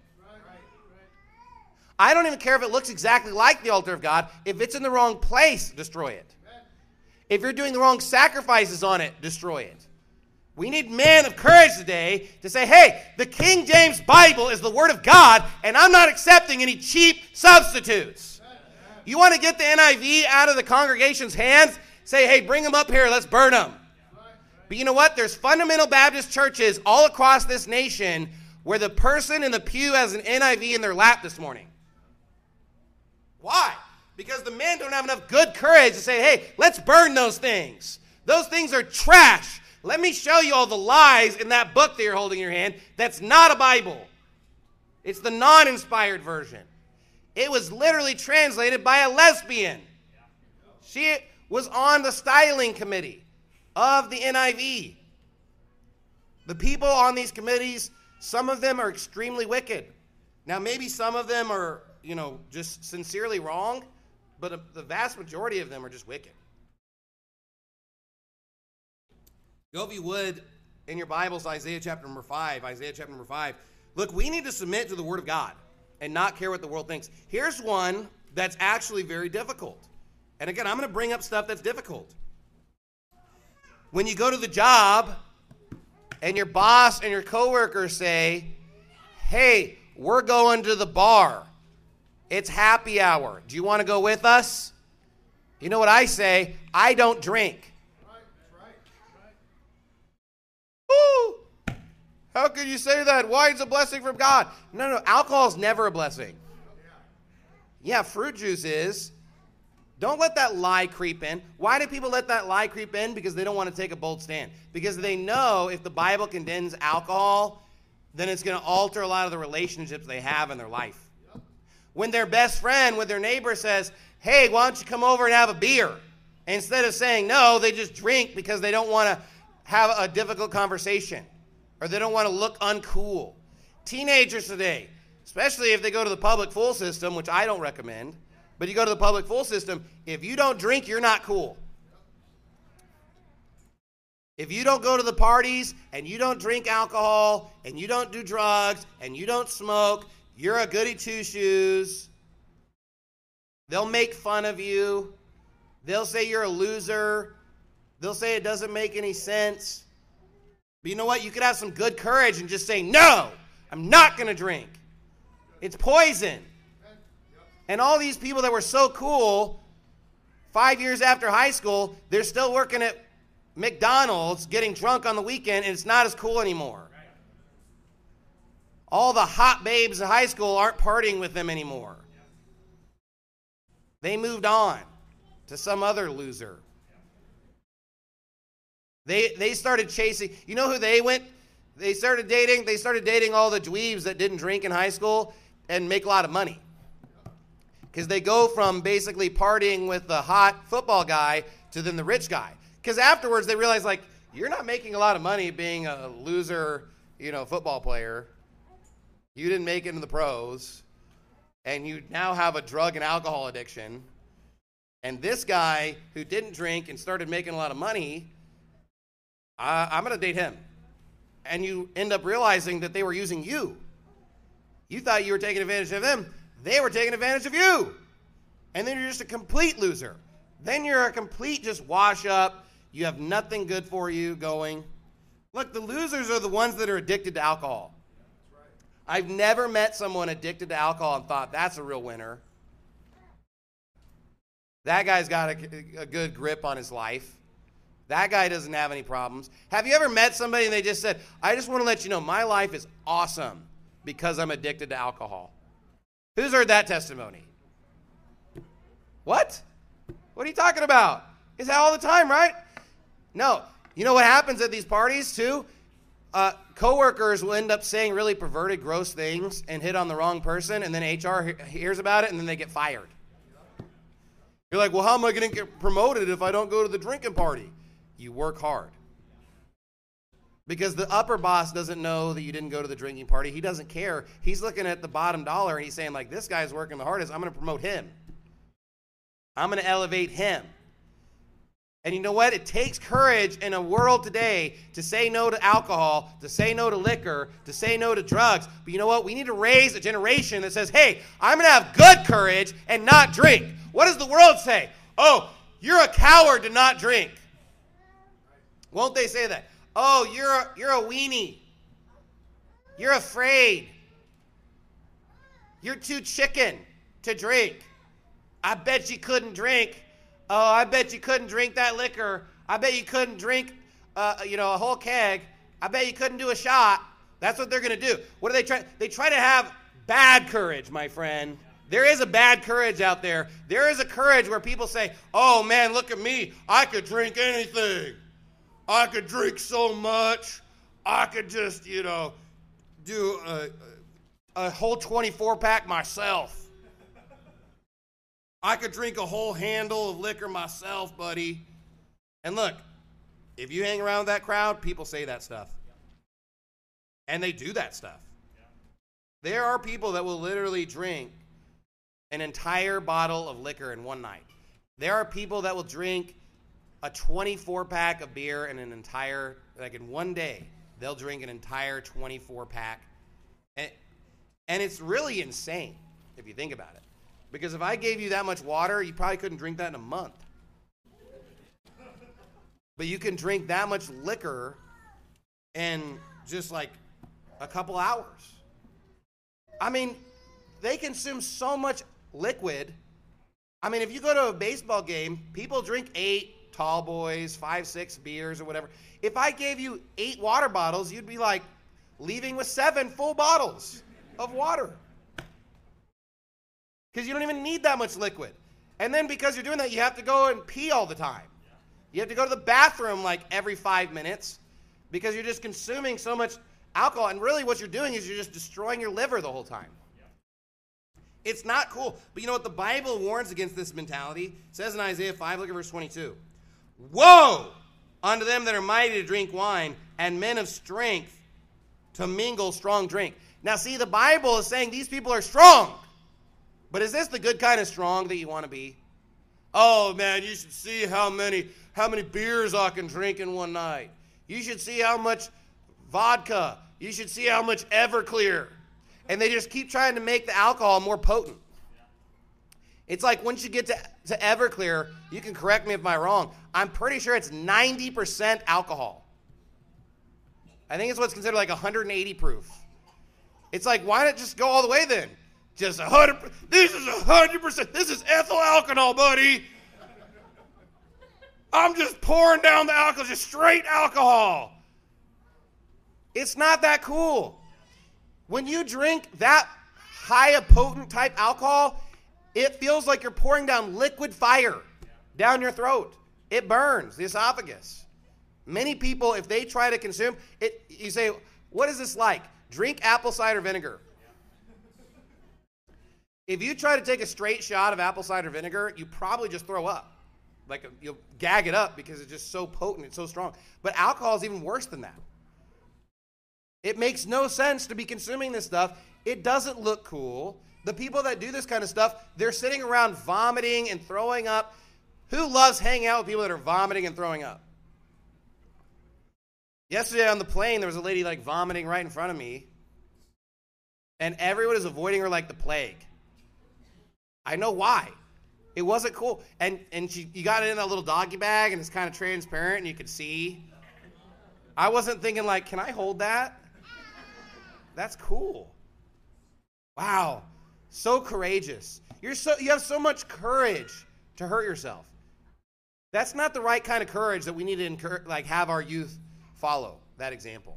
I don't even care if it looks exactly like the altar of God. If it's in the wrong place, destroy it. If you're doing the wrong sacrifices on it, destroy it. We need men of courage today to say, hey, the King James Bible is the Word of God, and I'm not accepting any cheap substitutes. You want to get the NIV out of the congregation's hands? Say, hey, bring them up here, let's burn them. But you know what? There's fundamental Baptist churches all across this nation where the person in the pew has an NIV in their lap this morning. Why? Because the men don't have enough good courage to say, hey, let's burn those things. Those things are trash. Let me show you all the lies in that book that you're holding in your hand. That's not a Bible. It's the non-inspired version. It was literally translated by a lesbian. She was on the styling committee of the NIV. The people on these committees, some of them are extremely wicked. Now, maybe some of them are, just sincerely wrong, but the vast majority of them are just wicked. Go, if you would, in your Bibles, Isaiah chapter number 5. Look, we need to submit to the Word of God and not care what the world thinks. Here's one that's actually very difficult. And again, I'm going to bring up stuff that's difficult. When you go to the job and your boss and your coworkers say, hey, we're going to the bar. It's happy hour. Do you want to go with us? You know what I say? I don't drink. Ooh, how can you say that? Wine's a blessing from God. No, alcohol is never a blessing. Yeah, fruit juice is. Don't let that lie creep in. Why do people let that lie creep in? Because they don't want to take a bold stand. Because they know if the Bible condemns alcohol, then it's going to alter a lot of the relationships they have in their life. When their best friend, when their neighbor says, hey, why don't you come over and have a beer? And instead of saying no, they just drink because they don't want to have a difficult conversation or they don't want to look uncool. Teenagers today, especially if they go to the public pool system, which I don't recommend, but you go to the public pool system, if you don't drink, you're not cool. If you don't go to the parties and you don't drink alcohol and you don't do drugs and you don't smoke, you're a goody two-shoes. They'll make fun of you. They'll say you're a loser. They'll say it doesn't make any sense. But you know what? You could have some good courage and just say, no, I'm not going to drink. It's poison. And all these people that were so cool, 5 years after high school, they're still working at McDonald's, getting drunk on the weekend, and it's not as cool anymore. All the hot babes in high school aren't partying with them anymore. They moved on to some other loser. They started chasing. You know who they went? They started dating. They started dating all the dweebs that didn't drink in high school and make a lot of money. Because they go from basically partying with the hot football guy to then the rich guy. Because afterwards they realize, like, you're not making a lot of money being a loser, football player. You didn't make it into the pros. And you now have a drug and alcohol addiction. And this guy who didn't drink and started making a lot of money, I'm going to date him. And you end up realizing that they were using you. You thought you were taking advantage of them. They were taking advantage of you. And then you're just a complete loser. Then you're a complete just wash up. You have nothing good for you going. Look, the losers are the ones that are addicted to alcohol. I've never met someone addicted to alcohol and thought, that's a real winner. That guy's got a good grip on his life. That guy doesn't have any problems. Have you ever met somebody and they just said, I just want to let you know my life is awesome because I'm addicted to alcohol? Who's heard that testimony? What? What are you talking about? Is that all the time, right? No. You know what happens at these parties, too? Coworkers will end up saying really perverted, gross things and hit on the wrong person, and then HR hears about it, and then they get fired. You're like, well, how am I going to get promoted if I don't go to the drinking party? You work hard. Because the upper boss doesn't know that you didn't go to the drinking party. He doesn't care. He's looking at the bottom dollar, and he's saying, like, this guy's working the hardest. I'm going to promote him. I'm going to elevate him. And you know what? It takes courage in a world today to say no to alcohol, to say no to liquor, to say no to drugs. But you know what? We need to raise a generation that says, hey, I'm going to have good courage and not drink. What does the world say? Oh, you're a coward to not drink. Won't they say that? Oh, you're a weenie. You're afraid. You're too chicken to drink. I bet you couldn't drink. Oh, I bet you couldn't drink that liquor. I bet you couldn't drink, a whole keg. I bet you couldn't do a shot. That's what they're going to do. What do they try? They try to have bad courage, my friend. There is a bad courage out there. There is a courage where people say, oh, man, look at me. I could drink anything. I could drink so much. I could just, do a whole 24-pack myself. I could drink a whole handle of liquor myself, buddy. And look, if you hang around with that crowd, people say that stuff. And they do that stuff. There are people that will literally drink an entire bottle of liquor in one night. There are people that will drink a 24-pack of beer in an entire, in one day, they'll drink an entire 24-pack. And it's really insane if you think about it. Because if I gave you that much water, you probably couldn't drink that in a month. But you can drink that much liquor in just like a couple hours. I mean, they consume so much liquid. I mean, if you go to a baseball game, people drink 8 tall boys, 5, 6 beers or whatever. If I gave you 8 water bottles, you'd be like leaving with 7 full bottles of water. Because you don't even need that much liquid. And then because you're doing that, you have to go and pee all the time. You have to go to the bathroom like every 5 minutes because you're just consuming so much alcohol, and really what you're doing is you're just destroying your liver the whole time. It's not cool. But you know what? The Bible warns against this mentality. It says in Isaiah 5, look at verse 22. Woe unto them that are mighty to drink wine, and men of strength to mingle strong drink. Now see, the Bible is saying these people are strong. But is this the good kind of strong that you want to be? Oh man, you should see how many beers I can drink in one night. You should see how much vodka. You should see how much Everclear. And they just keep trying to make the alcohol more potent. It's like once you get to Everclear, you can correct me if I'm wrong, I'm pretty sure it's 90% alcohol. I think it's what's considered like 180 proof. It's like, why not just go all the way then? Just 100%. This is 100%. This is ethyl alcohol, buddy. I'm just pouring down the alcohol, just straight alcohol. It's not that cool. When you drink that high a potent type alcohol, it feels like you're pouring down liquid fire down your throat. It burns the esophagus. Many people, if they try to consume it, you say, what is this like? Drink apple cider vinegar. If you try to take a straight shot of apple cider vinegar, you probably just throw up. Like you'll gag it up because it's just so potent, it's so strong. But alcohol is even worse than that. It makes no sense to be consuming this stuff. It doesn't look cool. The people that do this kind of stuff, they're sitting around vomiting and throwing up. Who loves hanging out with people that are vomiting and throwing up? Yesterday on the plane, there was a lady like vomiting right in front of me. And everyone is avoiding her like the plague. I know why. It wasn't cool. And you got it in that little doggy bag, and it's kind of transparent, and you could see. I wasn't thinking like, can I hold that? That's cool. Wow. So courageous. You have so much courage to hurt yourself. That's not the right kind of courage that we need to have our youth follow that example.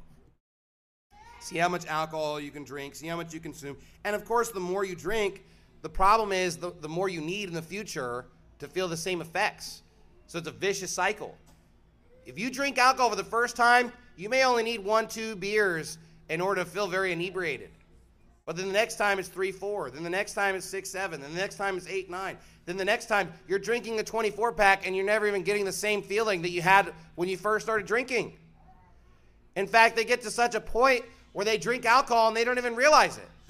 See how much alcohol you can drink, see how much you consume. And of course, the more you drink, the problem is the more you need in the future to feel the same effects. So it's a vicious cycle. If you drink alcohol for the first time, you may only need 1-2 beers in order to feel very inebriated. But then the next time it's 3-4. Then the next time it's 6-7. Then the next time it's 8-9. Then the next time you're drinking a 24-pack and you're never even getting the same feeling that you had when you first started drinking. In fact, they get to such a point where they drink alcohol and they don't even realize it.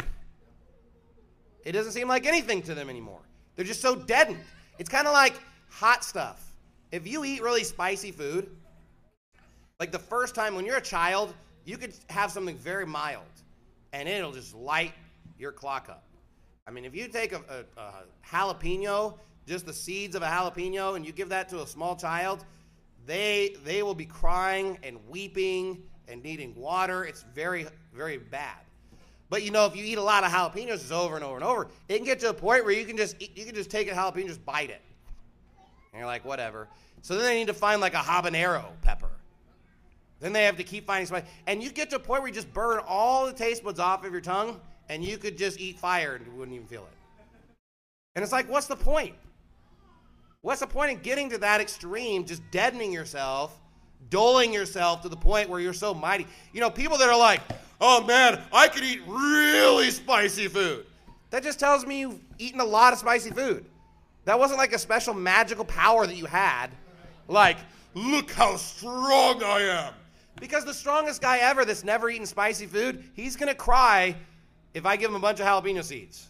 It doesn't seem like anything to them anymore. They're just so deadened. It's kind of like hot stuff. If you eat really spicy food, like the first time when you're a child, you could have something very mild, and it'll just light your clock up. I mean, if you take a jalapeno, just the seeds of a jalapeno, and you give that to a small child, they will be crying and weeping and needing water. It's very, very bad. But you know, if you eat a lot of jalapenos just over and over and over, it can get to a point where you can just take a jalapeno and just bite it. And you're like, whatever. So then they need to find like a habanero pepper. Then they have to keep finding spice. And you get to a point where you just burn all the taste buds off of your tongue, and you could just eat fire and you wouldn't even feel it. And it's like, what's the point? What's the point in getting to that extreme, just deadening yourself, dulling yourself to the point where you're so mighty? You know, people that are like, oh man, I could eat really spicy food. That just tells me you've eaten a lot of spicy food. That wasn't like a special magical power that you had. Like, look how strong I am. Because the strongest guy ever that's never eaten spicy food, he's going to cry if I give him a bunch of jalapeno seeds.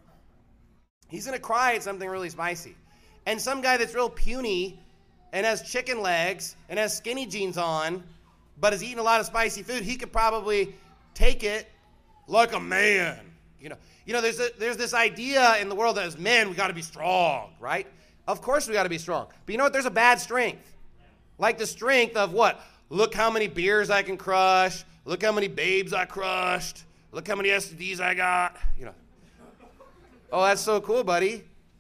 He's going to cry at something really spicy. And some guy that's real puny and has chicken legs and has skinny jeans on, but has eaten a lot of spicy food, he could probably take it like a man. You know, there's this idea in the world that as men, we got to be strong, right? Of course we got to be strong. But you know what? There's a bad strength. Like the strength of what? Look how many beers I can crush. Look how many babes I crushed. Look how many STDs I got. You know. Oh, that's so cool, buddy.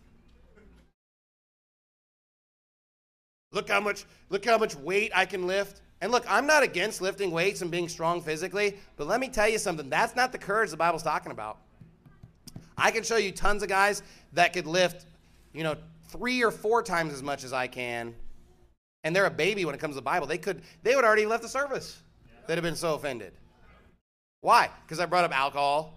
Look how much weight I can lift. And look, I'm not against lifting weights and being strong physically, but let me tell you something. That's not the courage the Bible's talking about. I can show you tons of guys that could lift, 3 or 4 times as much as I can. And they're a baby when it comes to the Bible. They would already left the service. They'd have been so offended. Why? Because I brought up alcohol.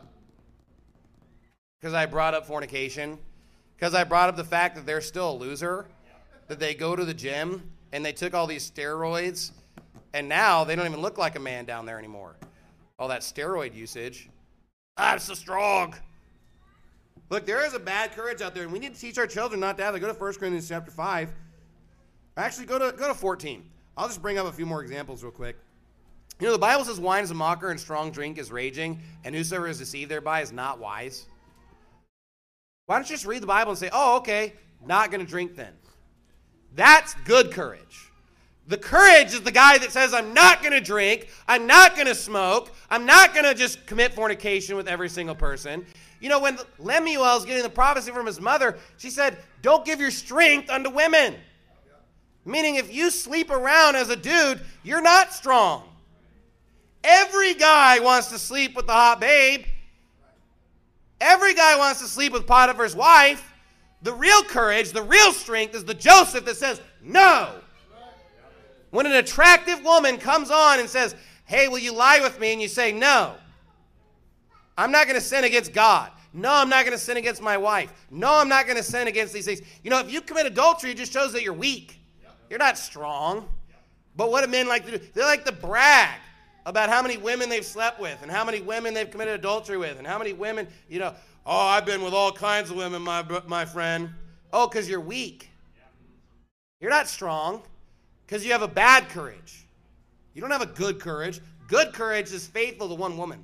Because I brought up fornication. Because I brought up the fact that they're still a loser. That they go to the gym and they took all these steroids. And now they don't even look like a man down there anymore. All that steroid usage. I'm so strong. Look, there is a bad courage out there, and we need to teach our children not to have it. Go to 1 Corinthians chapter 5. Actually, go to 14. I'll just bring up a few more examples real quick. You know, the Bible says wine is a mocker and strong drink is raging, and whosoever is deceived thereby is not wise. Why don't you just read the Bible and say, oh, okay, not going to drink then. That's good courage. The courage is the guy that says, I'm not going to drink, I'm not going to smoke, I'm not going to just commit fornication with every single person. You know, when Lemuel was getting the prophecy from his mother, she said, don't give your strength unto women. Meaning if you sleep around as a dude, you're not strong. Every guy wants to sleep with the hot babe. Every guy wants to sleep with Potiphar's wife. The real courage, the real strength is the Joseph that says, no. When an attractive woman comes on and says, hey, will you lie with me? And you say, no. I'm not going to sin against God. No, I'm not going to sin against my wife. No, I'm not going to sin against these things. You know, if you commit adultery, it just shows that you're weak. You're not strong. But what do men like to do? They like to brag about how many women they've slept with and how many women they've committed adultery with and how many women, you know, oh, I've been with all kinds of women, my friend. Oh, because you're weak. You're not strong because you have a bad courage. You don't have a good courage. Good courage is faithful to one woman.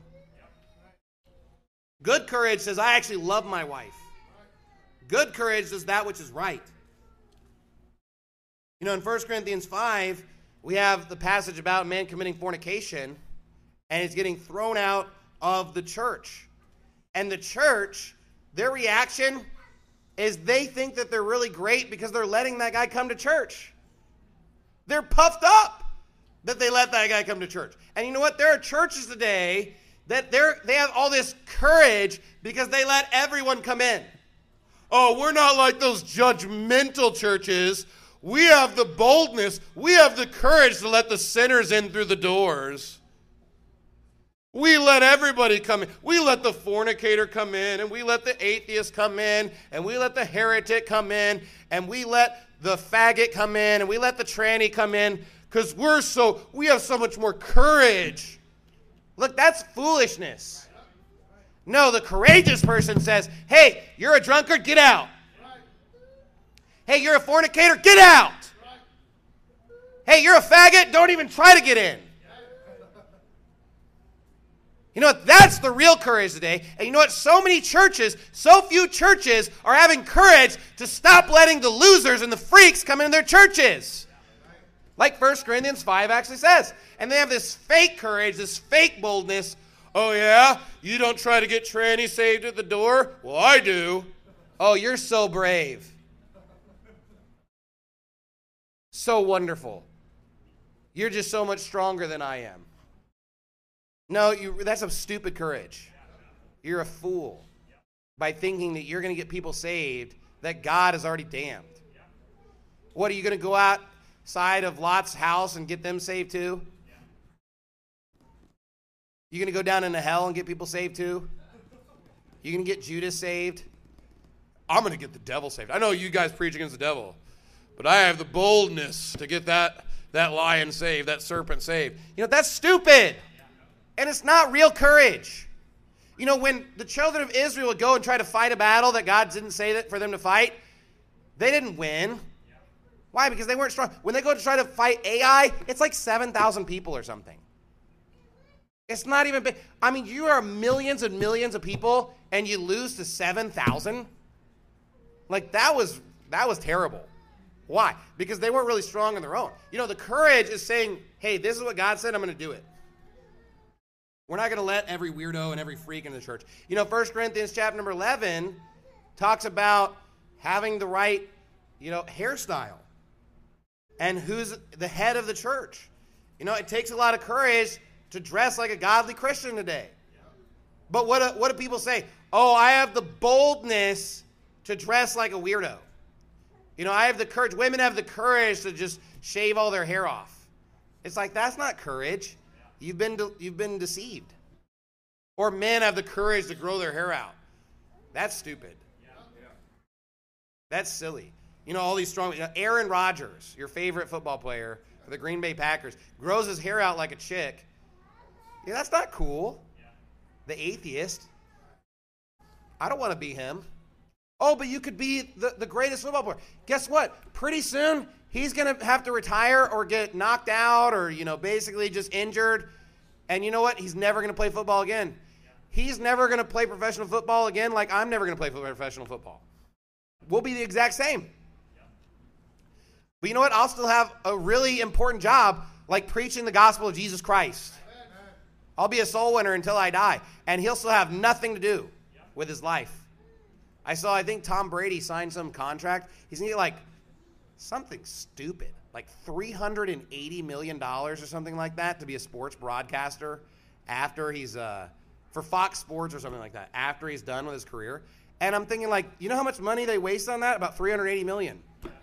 Good courage says, I actually love my wife. Good courage is that which is right. You know, in 1 Corinthians 5, we have the passage about man committing fornication, and it's getting thrown out of the church. And the church, their reaction is they think that they're really great because they're letting that guy come to church. They're puffed up that they let that guy come to church. And you know what? There are churches today that they have all this courage because they let everyone come in. Oh, we're not like those judgmental churches. We have the boldness. We have the courage to let the sinners in through the doors. We let everybody come in. We let the fornicator come in, and we let the atheist come in, and we let the heretic come in, and we let the faggot come in, and we let the tranny come in, because we have so much more courage. Look, that's foolishness. No, the courageous person says, hey, you're a drunkard, get out. Hey, you're a fornicator, get out. Hey, you're a faggot, don't even try to get in. You know what? That's the real courage today. And you know what? So few churches are having courage to stop letting the losers and the freaks come into their churches. Like 1 Corinthians 5 actually says. And they have this fake courage, this fake boldness. Oh, yeah? You don't try to get tranny saved at the door? Well, I do. Oh, you're so brave. So wonderful. You're just so much stronger than I am. No, that's a stupid courage. You're a fool by thinking that you're going to get people saved that God has already damned. What, are you going to go outside of Lot's house and get them saved too? You going to go down into hell and get people saved too? You going to get Judas saved? I'm going to get the devil saved. I know you guys preach against the devil, but I have the boldness to get that lion saved, that serpent saved. You know, that's stupid. And it's not real courage. You know, when the children of Israel would go and try to fight a battle that God didn't say that for them to fight, they didn't win. Why? Because they weren't strong. When they go to try to fight Ai, it's like 7,000 people or something. It's not even big. I mean, you are millions and millions of people, and you lose to 7,000? Like, that was terrible. Why? Because they weren't really strong on their own. You know, the courage is saying, hey, this is what God said, I'm going to do it. We're not going to let every weirdo and every freak in the church. You know, 1 Corinthians chapter number 11 talks about having the right, hairstyle. And who's the head of the church. You know, it takes a lot of courage to dress like a godly Christian today. But what do people say? Oh, I have the boldness to dress like a weirdo. You know, I have the courage. Women have the courage to just shave all their hair off. It's like, that's not courage. You've been deceived. Or men have the courage to grow their hair out. That's stupid. That's silly. You know, all these strong... Aaron Rodgers, your favorite football player for the Green Bay Packers, grows his hair out like a chick. Yeah, that's not cool. The atheist. I don't want to be him. Oh, but you could be the greatest football player. Guess what? Pretty soon, he's going to have to retire or get knocked out or, basically just injured. And you know what? He's never going to play football again. He's never going to play professional football again like I'm never going to play professional football. We'll be the exact same. But you know what? I'll still have a really important job like preaching the gospel of Jesus Christ. I'll be a soul winner until I die. And he'll still have nothing to do with his life. I think Tom Brady signed some contract. He's going to get something stupid, like $380 million or something like that to be a sports broadcaster after he's, for Fox Sports or something like that, after he's done with his career. And I'm thinking you know how much money they waste on that? About $380 million.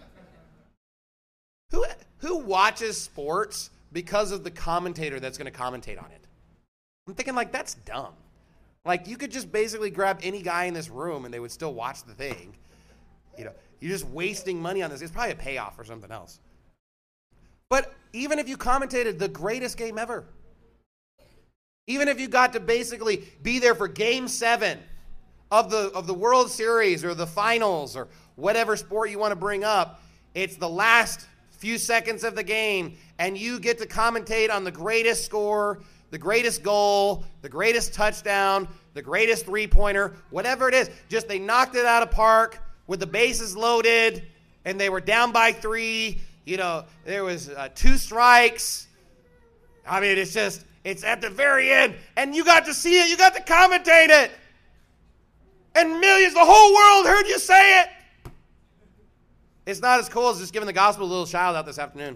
Who watches sports because of the commentator that's going to commentate on it? I'm thinking that's dumb. You could just basically grab any guy in this room and they would still watch the thing. You're just wasting money on this. It's probably a payoff or something else. But even if you commentated the greatest game ever, even if you got to basically be there for Game 7 of the World Series or the finals or whatever sport you want to bring up, it's the last few seconds of the game, and you get to commentate on the greatest score, the greatest goal, the greatest touchdown, the greatest three-pointer, whatever it is. Just they knocked it out of park with the bases loaded, and they were down by 3. There was 2 strikes. I mean, it's at the very end, and you got to see it. You got to commentate it. And millions, the whole world heard you say it. It's not as cool as just giving the gospel to a little child out this afternoon.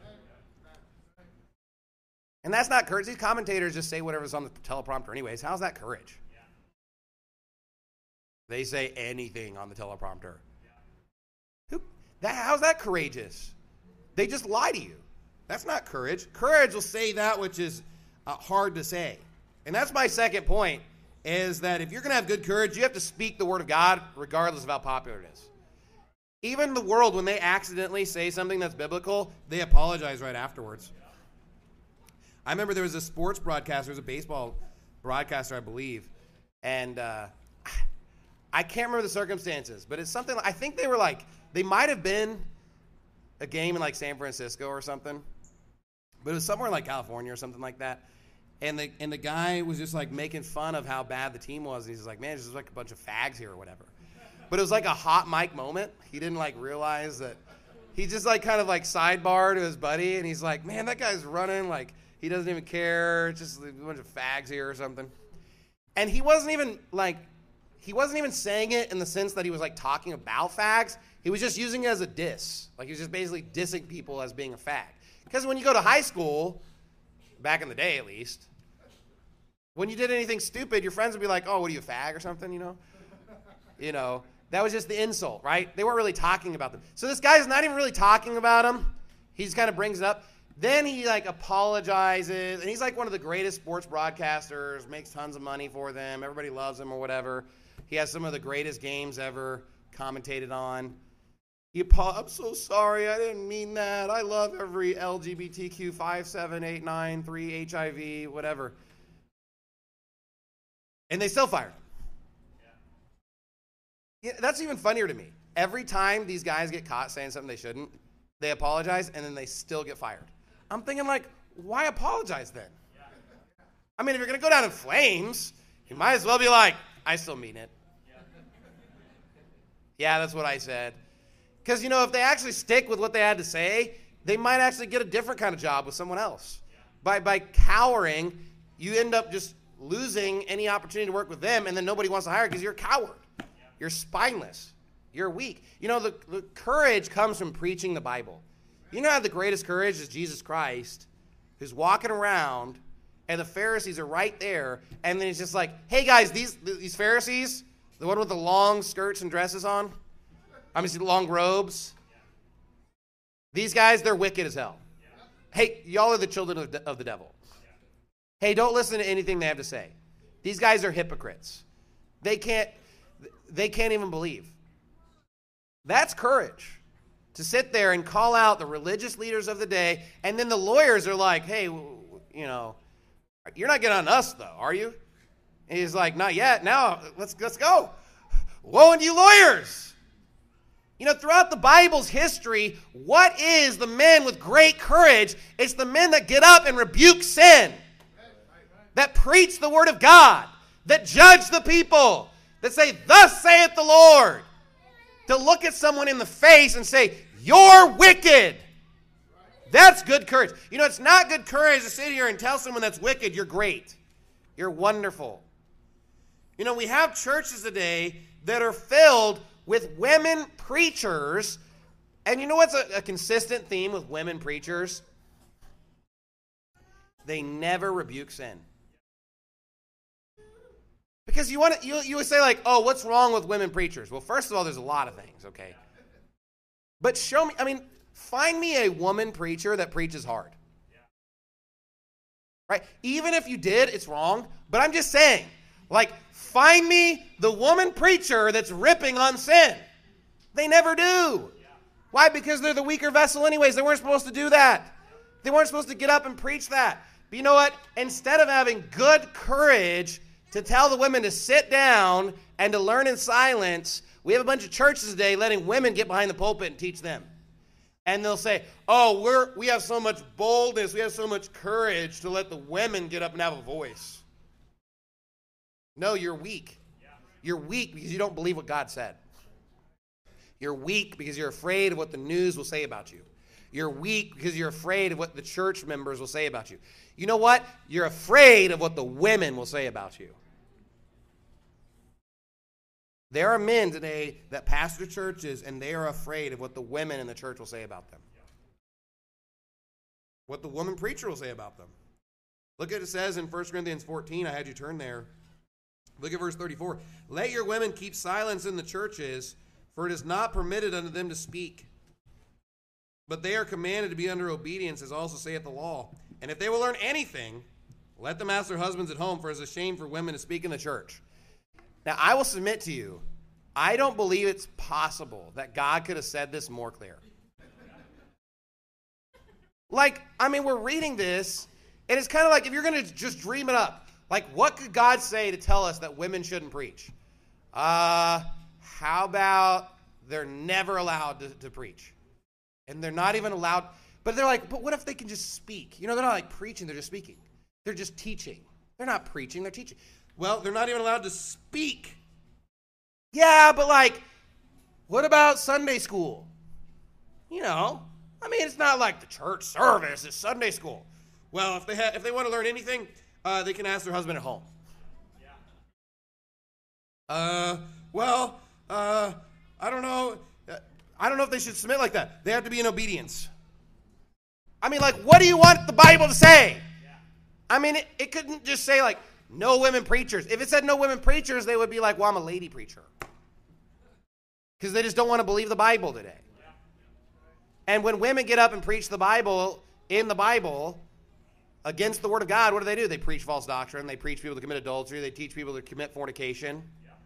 And that's not courage. These commentators just say whatever's on the teleprompter anyways. How's that courage? They say anything on the teleprompter. How's that courageous? They just lie to you. That's not courage. Courage will say that which is hard to say. And that's my second point, is that if you're going to have good courage, you have to speak the word of God regardless of how popular it is. Even the world, when they accidentally say something that's biblical, they apologize right afterwards. I remember there was a sports broadcaster, there was a baseball broadcaster, I believe, and I can't remember the circumstances, but it's something, I think they were they might have been a game in San Francisco or something, but it was somewhere in California or something like that, and the guy was just making fun of how bad the team was, and he's just man, there's just a bunch of fags here or whatever. But it was a hot mic moment. He didn't realize that. He just kind of sidebar to his buddy, and he's man, that guy's running he doesn't even care. It's just a bunch of fags here or something. And he wasn't even saying it in the sense that he was talking about fags. He was just using it as a diss. He was just basically dissing people as being a fag. Because when you go to high school, back in the day at least, when you did anything stupid, your friends would be oh, what are you, a fag or something, That was just the insult, right? They weren't really talking about them. So this guy's not even really talking about them. He just kind of brings it up. Then he apologizes, and he's one of the greatest sports broadcasters, makes tons of money for them. Everybody loves him or whatever. He has some of the greatest games ever commentated on. I'm so sorry, I didn't mean that. I love every LGBTQ 5, 7, 8, 9, 3, HIV, whatever. And they still fired him. Yeah, that's even funnier to me. Every time these guys get caught saying something they shouldn't, they apologize, and then they still get fired. I'm thinking, why apologize then? I mean, if you're going to go down in flames, you might as well be I still mean it. Yeah, that's what I said. Because, if they actually stick with what they had to say, they might actually get a different kind of job with someone else. By cowering, you end up just losing any opportunity to work with them, and then nobody wants to hire because you're a coward. You're spineless. You're weak. The courage comes from preaching the Bible. The greatest courage is Jesus Christ, who's walking around, and the Pharisees are right there, and then he's just hey guys, these Pharisees, the one with the long skirts and dresses on, the long robes, these guys, they're wicked as hell. Hey, y'all are the children of the devil. Hey, don't listen to anything they have to say. These guys are hypocrites. They can't even believe. That's courage. To sit there and call out the religious leaders of the day, and then the lawyers are like, hey, you're not getting on us, though, are you? And he's like, not yet. Now, let's go. Woe unto you lawyers. Throughout the Bible's history, what is the men with great courage? It's the men that get up and rebuke sin, that preach the word of God, that judge the people, that say, thus saith the Lord. To look at someone in the face and say, you're wicked. That's good courage. It's not good courage to sit here and tell someone that's wicked, you're great. You're wonderful. We have churches today that are filled with women preachers. And you know what's a consistent theme with women preachers? They never rebuke sin. Because you would say like, oh, what's wrong with women preachers? Well, first of all, there's a lot of things, okay? But find me a woman preacher that preaches hard. Right? Even if you did, it's wrong. But I'm just saying, find me the woman preacher that's ripping on sin. They never do. Why? Because they're the weaker vessel anyways. They weren't supposed to do that. They weren't supposed to get up and preach that. But you know what? Instead of having good courage to tell the women to sit down and to learn in silence, we have a bunch of churches today letting women get behind the pulpit and teach them. And they'll say, oh, we have so much boldness, we have so much courage to let the women get up and have a voice. No, you're weak. You're weak because you don't believe what God said. You're weak because you're afraid of what the news will say about you. You're weak because you're afraid of what the church members will say about you. You know what? You're afraid of what the women will say about you. There are men today that pastor churches, and they are afraid of what the women in the church will say about them. What the woman preacher will say about them. Look at it says in 1 Corinthians 14. I had you turn there. Look at verse 34. Let your women keep silence in the churches, for it is not permitted unto them to speak. But they are commanded to be under obedience, as also saith the law. And if they will learn anything, let them ask their husbands at home, for it is a shame for women to speak in the church. Now, I will submit to you, I don't believe it's possible that God could have said this more clear. We're reading this, and it's kind of like if you're going to just dream it up. What could God say to tell us that women shouldn't preach? How about they're never allowed to preach? And they're not even allowed, but they're like, but what if they can just speak? They're not preaching, they're just speaking. They're just teaching. They're not preaching, they're teaching. Well, they're not even allowed to speak. Yeah, but what about Sunday school? It's not like the church service, it's Sunday school. Well, if they want to learn anything, they can ask their husband at home. I don't know. I don't know if they should submit like that. They have to be in obedience. What do you want the Bible to say? It couldn't just say no women preachers. If it said no women preachers, they would be like, well, I'm a lady preacher. Because they just don't want to believe the Bible today. And when women get up and preach the Bible, in the Bible, against the Word of God, what do? They preach false doctrine. They preach people to commit adultery. They teach people to commit fornication.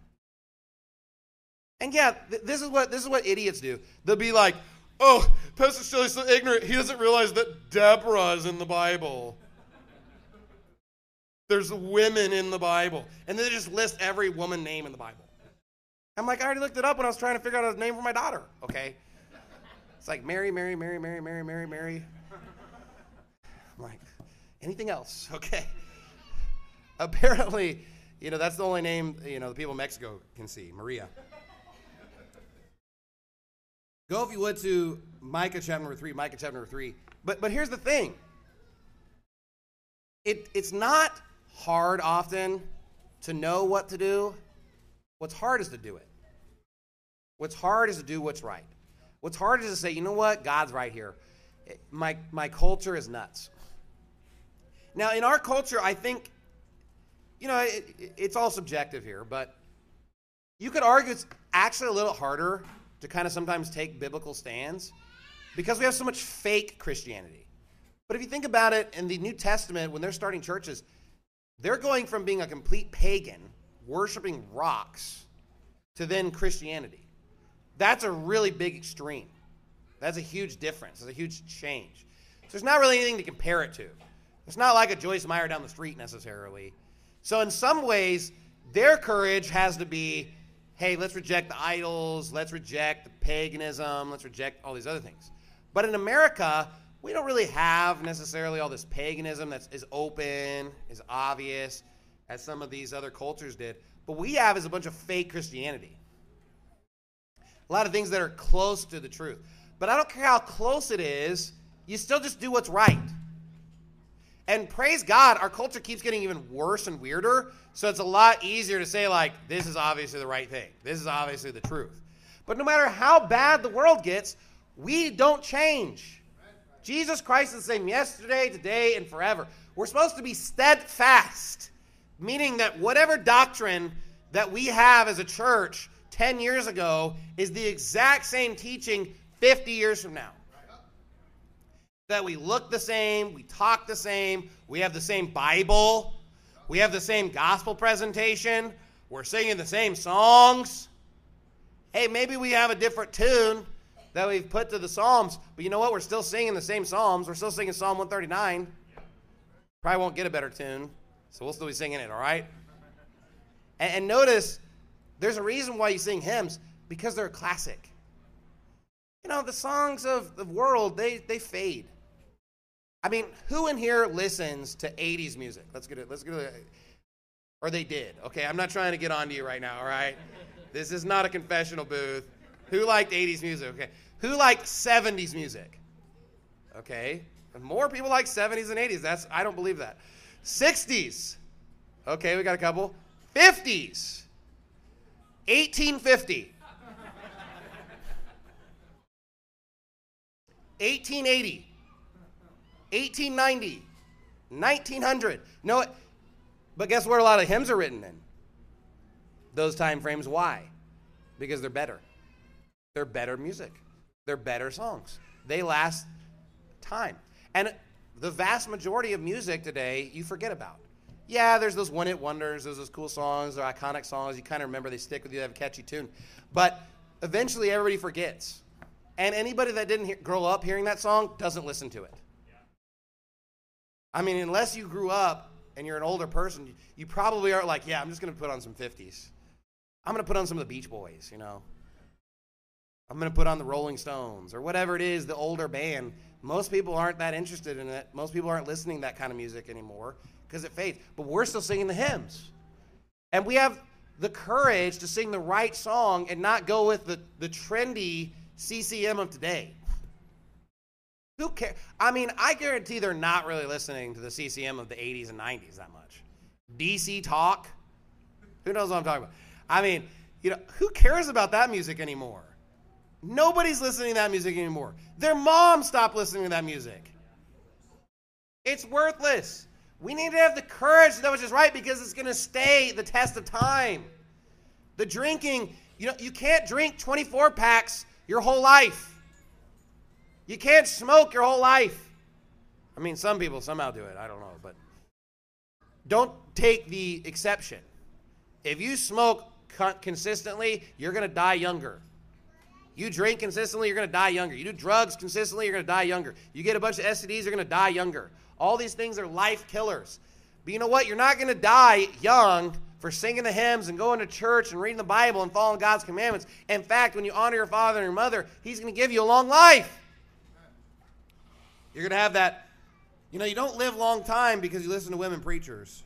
And this is what idiots do. They'll be like, oh, Pastor Shelley's so ignorant, he doesn't realize that Deborah is in the Bible. There's women in the Bible. And then they just list every woman name in the Bible. I'm like, I already looked it up when I was trying to figure out a name for my daughter, okay? It's like Mary, Mary, Mary, Mary, Mary, Mary, Mary. I'm like, anything else? Okay. Apparently, that's the only name, the people in Mexico can see, Maria. Go, if you would, to Micah chapter number 3. Micah chapter number 3. But here's the thing. It's not hard often to know what to do. What's hard is to do it. What's hard is to do what's right. What's hard is to say, you know what? God's right here. My culture is nuts. Now, in our culture, I think, it's all subjective here, but you could argue it's actually a little harder to kind of sometimes take biblical stands because we have so much fake Christianity. But if you think about it, in the New Testament, when they're starting churches, They're going from being a complete pagan, worshiping rocks, to then Christianity. That's a really big extreme. That's a huge difference. It's a huge change. So there's not really anything to compare it to. It's not like a Joyce Meyer down the street necessarily. So in some ways, their courage has to be, hey, let's reject the idols, let's reject the paganism, let's reject all these other things. But in America, we don't really have necessarily all this paganism that's as open, as obvious as some of these other cultures did. What we have is a bunch of fake Christianity. A lot of things that are close to the truth. But I don't care how close it is, you still just do what's right. And praise God, our culture keeps getting even worse and weirder, so it's a lot easier to say, like, this is obviously the right thing. This is obviously the truth. But no matter how bad the world gets, we don't change. Jesus Christ is the same yesterday, today, and forever. We're supposed to be steadfast, meaning that whatever doctrine that we have as a church 10 years ago is the exact same teaching 50 years from now. That we look the same, we talk the same, we have the same Bible, we have the same gospel presentation, we're singing the same songs. Hey, maybe we have a different tune that we've put to the Psalms, but you know what? We're still singing the same Psalms. We're still singing Psalm 139. Probably won't get a better tune, so we'll still be singing it, all right? And notice, there's a reason why you sing hymns, because they're a classic. You know, the songs of the world, they fade. I mean, who in here listens to 80s music? Let's get it. Or they did. Okay, I'm not trying to get on to you right now, all right? This is not a confessional booth. Who liked 80s music? Okay. Who liked 70s music? Okay. And more people like 70s and 80s. I don't believe that. 60s. Okay, we got a couple. 50s. 1850. 1880. 1890, 1900. No, but guess where a lot of hymns are written in? Those time frames. Why? Because they're better. They're better music. They're better songs. They last time. And the vast majority of music today, you forget about. Yeah, there's those one-hit wonders, there's those cool songs, they're iconic songs. You kind of remember, they stick with you, they have a catchy tune. But eventually everybody forgets. And anybody that didn't grow up hearing that song doesn't listen to it. I mean, unless you grew up and you're an older person, you probably are like, yeah, I'm just going to put on some 50s. I'm going to put on some of the Beach Boys, you know. I'm going to put on the Rolling Stones or whatever it is, the older band. Most people aren't that interested in it. Most people aren't listening to that kind of music anymore because it fades. But we're still singing the hymns. And we have the courage to sing the right song and not go with the trendy CCM of today. Who cares? I mean, I guarantee they're not really listening to the CCM of the 80s and 90s that much. DC Talk. Who knows what I'm talking about? I mean, you know, who cares about that music anymore? Nobody's listening to that music anymore. Their mom stopped listening to that music. It's worthless. We need to have the courage to know which is right because it's going to stay the test of time. The drinking, you know, you can't drink 24 packs your whole life. You can't smoke your whole life. I mean, some people somehow do it. I don't know. But don't take the exception. If you smoke consistently, you're going to die younger. You drink consistently, you're going to die younger. You do drugs consistently, you're going to die younger. You get a bunch of STDs, you're going to die younger. All these things are life killers. But you know what? You're not going to die young for singing the hymns and going to church and reading the Bible and following God's commandments. In fact, when you honor your father and your mother, he's going to give you a long life. You're going to have that, you know, you don't live a long time because you listen to women preachers.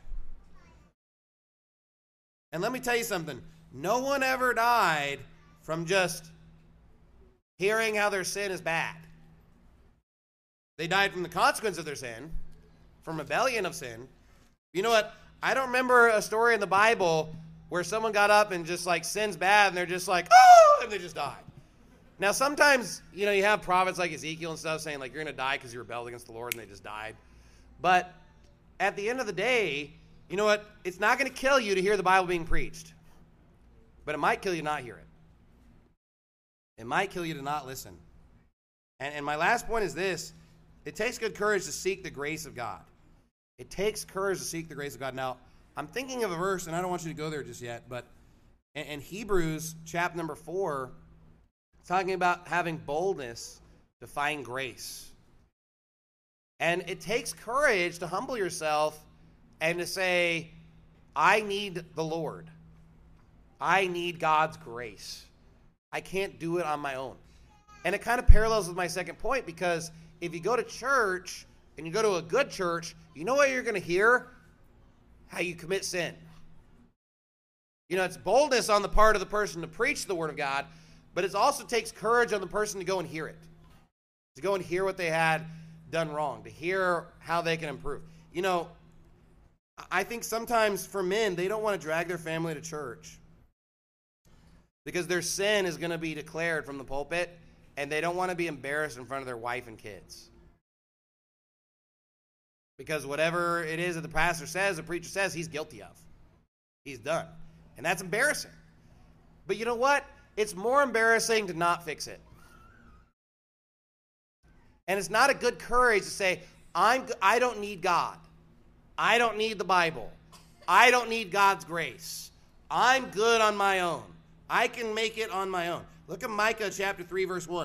And let me tell you something. No one ever died from just hearing how their sin is bad. They died from the consequence of their sin, from rebellion of sin. You know what? I don't remember a story in the Bible where someone got up and just like sin's bad and they're just like, oh, and they just died. Now, sometimes, you know, you have prophets like Ezekiel and stuff saying, like, you're going to die because you rebelled against the Lord and they just died. But at the end of the day, you know what? It's not going to kill you to hear the Bible being preached. But it might kill you to not hear it. It might kill you to not listen. And my last point is this. It takes good courage to seek the grace of God. It takes courage to seek the grace of God. Now, I'm thinking of a verse, and I don't want you to go there just yet, but in Hebrews chapter number 4, it's talking about having boldness to find grace. And it takes courage to humble yourself and to say, I need the Lord. I need God's grace. I can't do it on my own. And it kind of parallels with my second point, because if you go to church and you go to a good church, you know what you're going to hear? How you commit sin. You know, it's boldness on the part of the person to preach the word of God, but it also takes courage on the person to go and hear it. To go and hear what they had done wrong, to hear how they can improve. You know, I think sometimes for men, they don't want to drag their family to church because their sin is going to be declared from the pulpit, and they don't want to be embarrassed in front of their wife and kids. Because whatever it is that the pastor says, the preacher says, he's guilty of. He's done. And that's embarrassing. But you know what? It's more embarrassing to not fix it. And it's not a good courage to say, I don't need God. I don't need the Bible. I don't need God's grace. I'm good on my own. I can make it on my own. Look at Micah chapter 3, verse 1.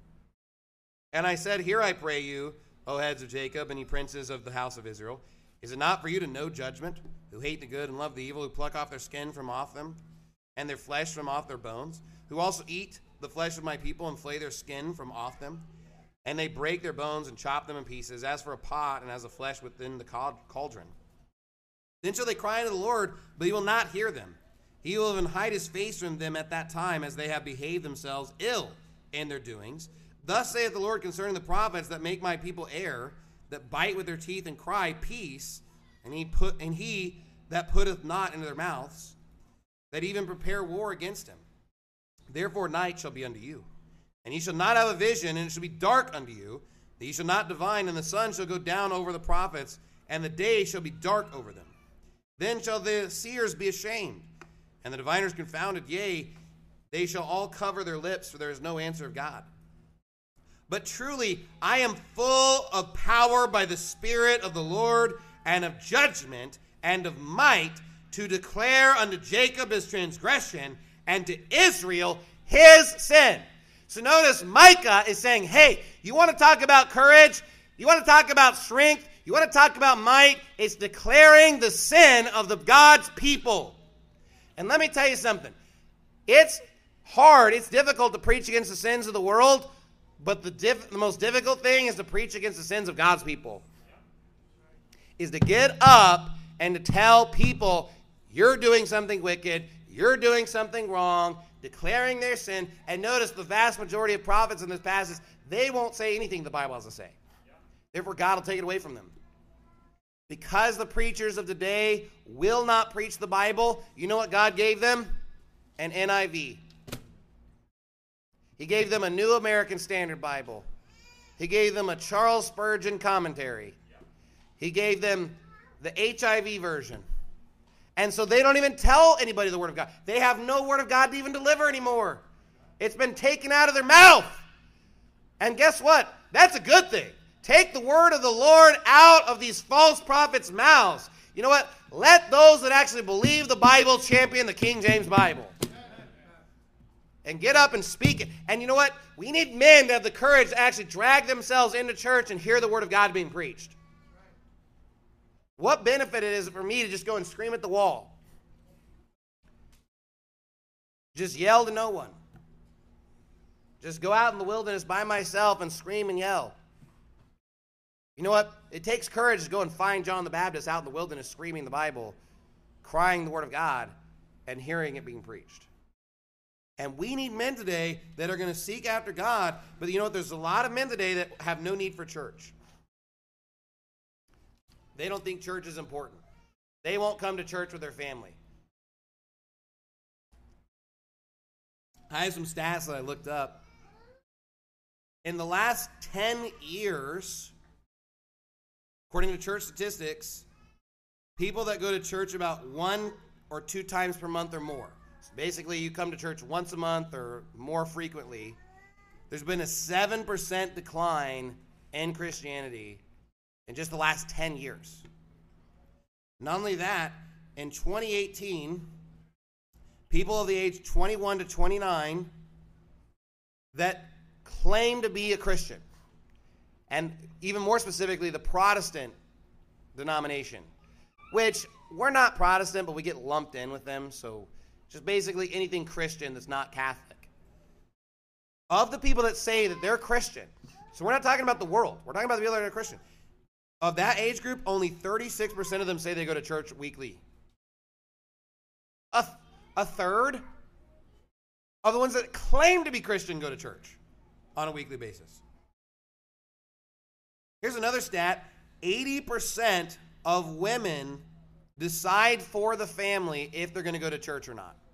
And I said, Hear I pray you, O heads of Jacob, and ye princes of the house of Israel. Is it not for you to know judgment, who hate the good and love the evil, who pluck off their skin from off them, and their flesh from off their bones, who also eat the flesh of my people and flay their skin from off them? And they break their bones and chop them in pieces, as for a pot and as the flesh within the cauldron. Then shall they cry unto the Lord, but he will not hear them. He will even hide his face from them at that time, as they have behaved themselves ill in their doings. Thus saith the Lord concerning the prophets that make my people err, that bite with their teeth and cry, Peace, and he that putteth not into their mouths, that even prepare war against him. Therefore night shall be unto you, and ye shall not have a vision, and it shall be dark unto you, that ye shall not divine, and the sun shall go down over the prophets, and the day shall be dark over them. Then shall the seers be ashamed, and the diviners confounded, yea, they shall all cover their lips, for there is no answer of God. But truly, I am full of power by the Spirit of the Lord, and of judgment, and of might, to declare unto Jacob his transgression, and to Israel his sin. So notice Micah is saying, hey, you want to talk about courage? You want to talk about strength? You want to talk about might? It's declaring the sin of the God's people. And let me tell you something. It's hard, it's difficult to preach against the sins of the world, but the most difficult thing is to preach against the sins of God's people. Is to get up and to tell people, you're doing something wicked, you're doing something wrong, declaring their sin. And notice the vast majority of prophets in this passage, they won't say anything the Bible has to say. Therefore, God will take it away from them. Because the preachers of today will not preach the Bible, you know what God gave them? An NIV. He gave them a New American Standard Bible. He gave them a Charles Spurgeon commentary. He gave them the HIV version. And so they don't even tell anybody the Word of God. They have no Word of God to even deliver anymore. It's been taken out of their mouth. And guess what? That's a good thing. Take the word of the Lord out of these false prophets' mouths. You know what? Let those that actually believe the Bible champion the King James Bible. And get up and speak it. And you know what? We need men to have the courage to actually drag themselves into church and hear the Word of God being preached. What benefit it is for me to just go and scream at the wall? Just yell to no one. Just go out in the wilderness by myself and scream and yell. You know what? It takes courage to go and find John the Baptist out in the wilderness screaming the Bible, crying the Word of God, and hearing it being preached. And we need men today that are going to seek after God. But you know what? There's a lot of men today that have no need for church. They don't think church is important. They won't come to church with their family. I have some stats that I looked up. In the last 10 years, according to church statistics, people that go to church about 1 or 2 times per month or more. So basically, you come to church once a month or more frequently. There's been a 7% decline in Christianity in just the last 10 years. Not only that, in 2018, people of the age 21 to 29 that claim to be a Christian, and even more specifically, the Protestant denomination, which we're not Protestant, but we get lumped in with them, so just basically anything Christian that's not Catholic. Of the people that say that they're Christian, so we're not talking about the world, we're talking about the people that are Christian. Of that age group, only 36% of them say they go to church weekly. A third of the ones that claim to be Christian go to church on a weekly basis. Here's another stat. 80% of women decide for the family if they're going to go to church or not.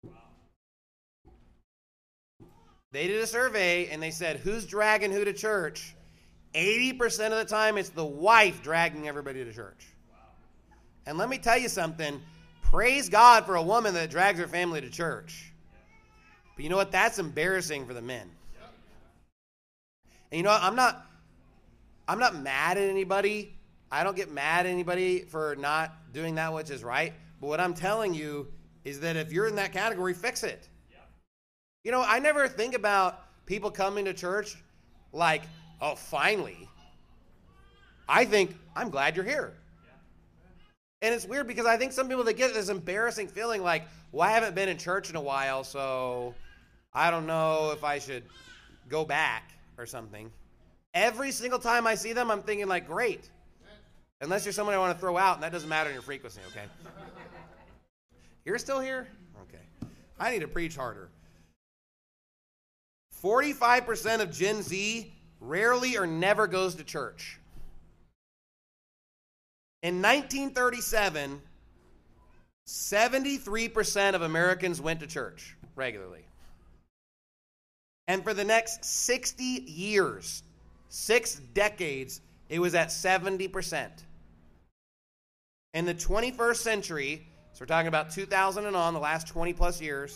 They did a survey and they said, who's dragging who to church? 80% of the time, it's the wife dragging everybody to church. And let me tell you something. Praise God for a woman that drags her family to church. But you know what? That's embarrassing for the men. And you know what? I'm not mad at anybody. I don't get mad at anybody for not doing that which is right. But what I'm telling you is that if you're in that category, fix it. You know, I never think about people coming to church like, oh, finally. I think, I'm glad you're here. And it's weird because I think some people, they get this embarrassing feeling like, well, I haven't been in church in a while, so I don't know if I should go back or something. Every single time I see them, I'm thinking like, great. Unless you're someone I want to throw out, and that doesn't matter in your frequency, okay? You're still here? Okay. I need to preach harder. 45% of Gen Z rarely or never goes to church. In 1937, 73% of Americans went to church regularly. And for the next 60 years, 6 decades, it was at 70%. In the 21st century, so we're talking about 2000 and on, the last 20 plus years,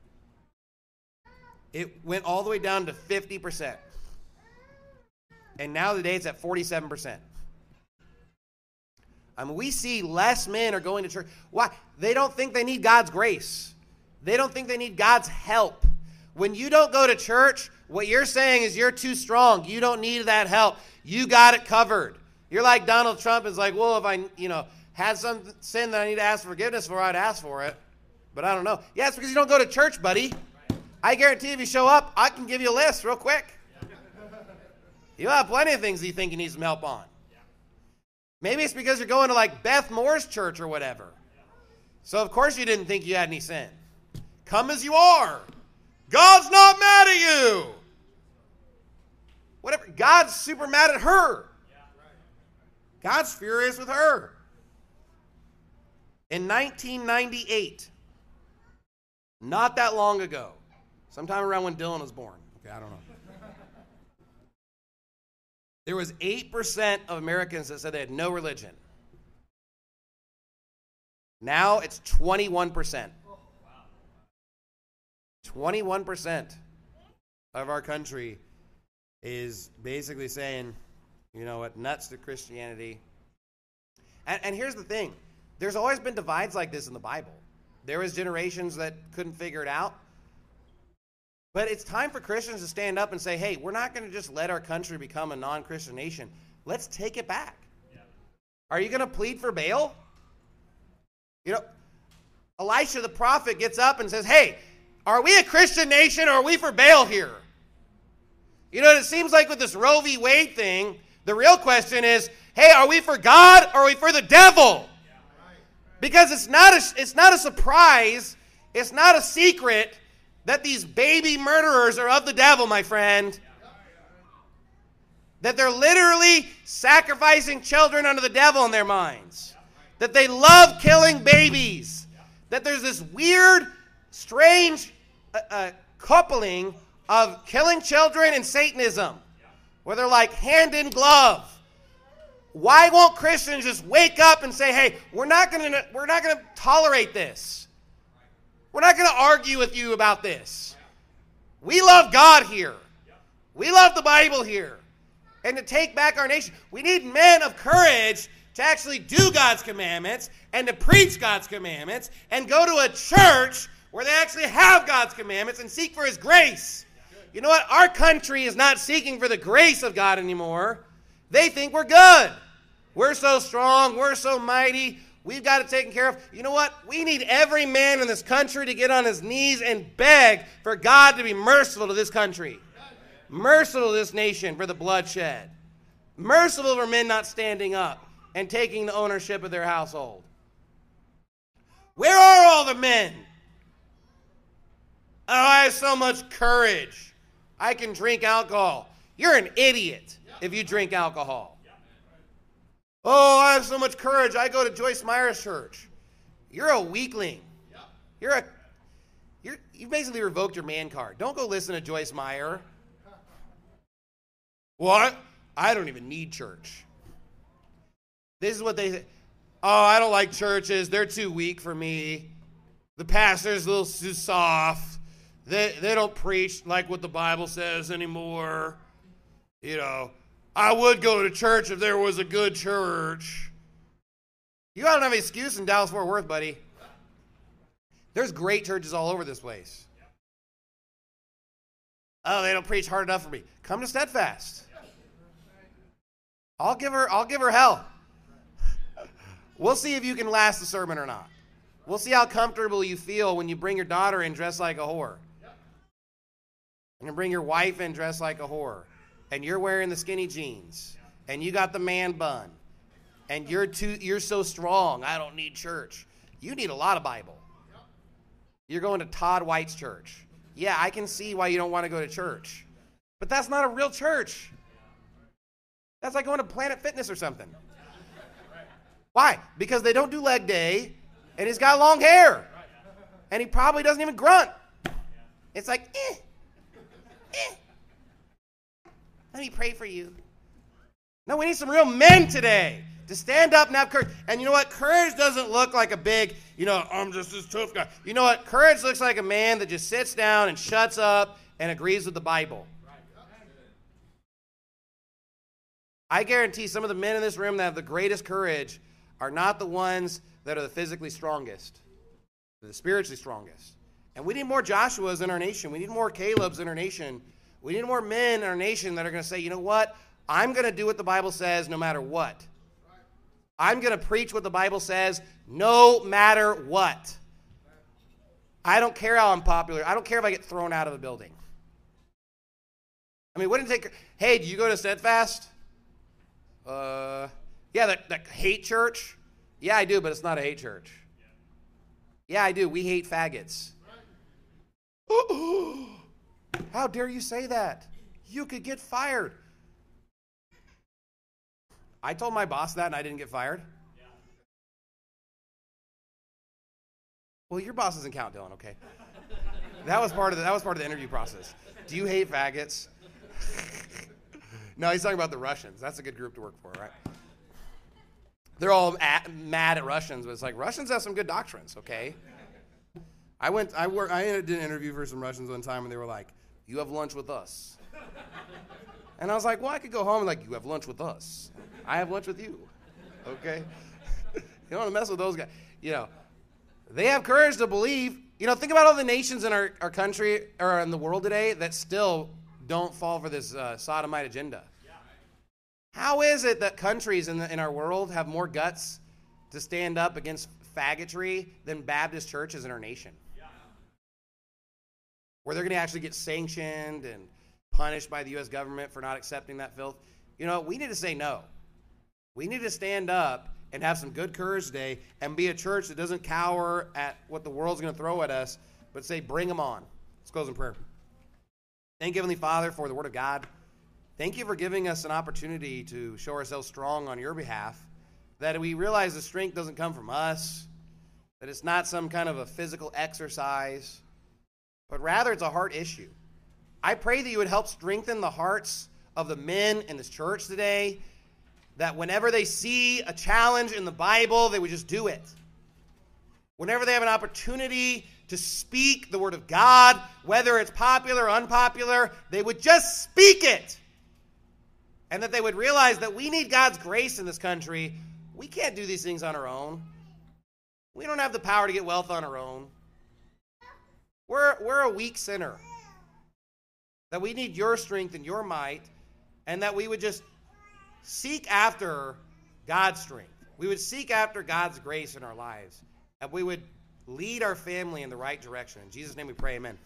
it went all the way down to 50%. And now today it's at 47%. I mean, we see less men are going to church. Why? They don't think they need God's grace. They don't think they need God's help. When you don't go to church, what you're saying is you're too strong. You don't need that help. You got it covered. You're like Donald Trump is like, well, if I, had some sin that I need to ask forgiveness for, I'd ask for it. But I don't know. Yeah, it's because you don't go to church, buddy. I guarantee if you show up, I can give you a list real quick. You'll have plenty of things you think you need some help on. Maybe it's because you're going to like Beth Moore's church or whatever. So of course you didn't think you had any sin. Come as you are. God's not mad at you. Whatever. God's super mad at her. God's furious with her. In 1998, not that long ago, sometime around when Dylan was born. Okay, I don't know. There was 8% of Americans that said they had no religion. Now it's 21%. 21% of our country is basically saying, you know what, nuts to Christianity. And here's the thing. There's always been divides like this in the Bible. There was generations that couldn't figure it out. But it's time for Christians to stand up and say, hey, we're not going to just let our country become a non-Christian nation. Let's take it back. Yeah. Are you going to plead for Baal? Elisha the prophet gets up and says, hey, are we a Christian nation or are we for Baal here? It seems like with this Roe v. Wade thing, the real question is, hey, are we for God or are we for the devil? Because it's not a surprise, it's not a secret that these baby murderers are of the devil, my friend. That they're literally sacrificing children unto the devil in their minds. That they love killing babies. That there's this weird, strange coupling of killing children and Satanism. Where they're like hand in glove. Why won't Christians just wake up and say, hey, we're not going to tolerate this. We're not going to argue with you about this. We love God here. We love the Bible here. And to take back our nation, we need men of courage to actually do God's commandments and to preach God's commandments and go to a church where they actually have God's commandments and seek for his grace. You know what? Our country is not seeking for the grace of God anymore. They think we're good. We're so strong. We're so mighty. We've got it taken care of. You know what? We need every man in this country to get on his knees and beg for God to be merciful to this country. Merciful to this nation for the bloodshed. Merciful for men not standing up and taking the ownership of their household. Where are all the men? Oh, I have so much courage. I can drink alcohol. You're an idiot if you drink alcohol. Oh, I have so much courage. I go to Joyce Meyer's church. You're a weakling. You basically revoked your man card. Don't go listen to Joyce Meyer. What? I don't even need church. This is what they say. Oh, I don't like churches. They're too weak for me. The pastor's a little too soft. They don't preach like what the Bible says anymore. You know, I would go to church if there was a good church. You don't have an excuse in Dallas-Fort Worth, buddy. There's great churches all over this place. Oh, they don't preach hard enough for me. Come to Steadfast. I'll give her hell. We'll see if you can last the sermon or not. We'll see how comfortable you feel when you bring your daughter in dressed like a whore. And you bring your wife in dressed like a whore. And you're wearing the skinny jeans. And you got the man bun. And you're so strong. I don't need church. You need a lot of Bible. You're going to Todd White's church. Yeah, I can see why you don't want to go to church. But that's not a real church. That's like going to Planet Fitness or something. Why? Because they don't do leg day, and he's got long hair. And he probably doesn't even grunt. It's like, let me pray for you. No, we need some real men today to stand up and have courage. And you know what? Courage doesn't look like a big, I'm just this tough guy. You know what? Courage looks like a man that just sits down and shuts up and agrees with the Bible. I guarantee some of the men in this room that have the greatest courage are not the ones that are the physically strongest. They're the spiritually strongest. And we need more Joshuas in our nation. We need more Calebs in our nation. We need more men in our nation that are going to say, you know what? I'm going to do what the Bible says no matter what. I'm going to preach what the Bible says no matter what. I don't care how unpopular. I don't care if I get thrown out of a building. I mean, wouldn't it take... Hey, do you go to Steadfast? Yeah, that hate church? Yeah, I do, but it's not a hate church. Yeah, I do. We hate faggots. How dare you say that? You could get fired. I told my boss that and I didn't get fired. Well, your boss doesn't count, Dylan, okay? That was part of the interview process. Do you hate faggots? No, he's talking about the Russians. That's a good group to work for, right? They're all mad at Russians, but it's like, Russians have some good doctrines, okay? I did an interview for some Russians one time, and they were like, you have lunch with us. And I was like, well, I could go home and like, you have lunch with us. I have lunch with you, okay? You don't want to mess with those guys. They have courage to believe. Think about all the nations in our country or in the world today that still don't fall for this sodomite agenda. How is it that countries in our world have more guts to stand up against faggotry than Baptist churches in our nation? Where they're going to actually get sanctioned and punished by the U.S. government for not accepting that filth. We need to say no. We need to stand up and have some good courage today and be a church that doesn't cower at what the world's going to throw at us, but say, bring them on. Let's close in prayer. Thank you, Heavenly Father, for the Word of God. Thank you for giving us an opportunity to show ourselves strong on your behalf, that we realize the strength doesn't come from us, that it's not some kind of a physical exercise, but rather it's a heart issue. I pray that you would help strengthen the hearts of the men in this church today, that whenever they see a challenge in the Bible, they would just do it. Whenever they have an opportunity to speak the Word of God, whether it's popular or unpopular, they would just speak it. And that they would realize that we need God's grace in this country We can't do these things on our own. We don't have the power to get wealth on our own. We're a weak sinner. That we need your strength and your might, and that we would just seek after God's strength. We would seek after God's grace in our lives. And we would lead our family in the right direction. In Jesus' name we pray, amen.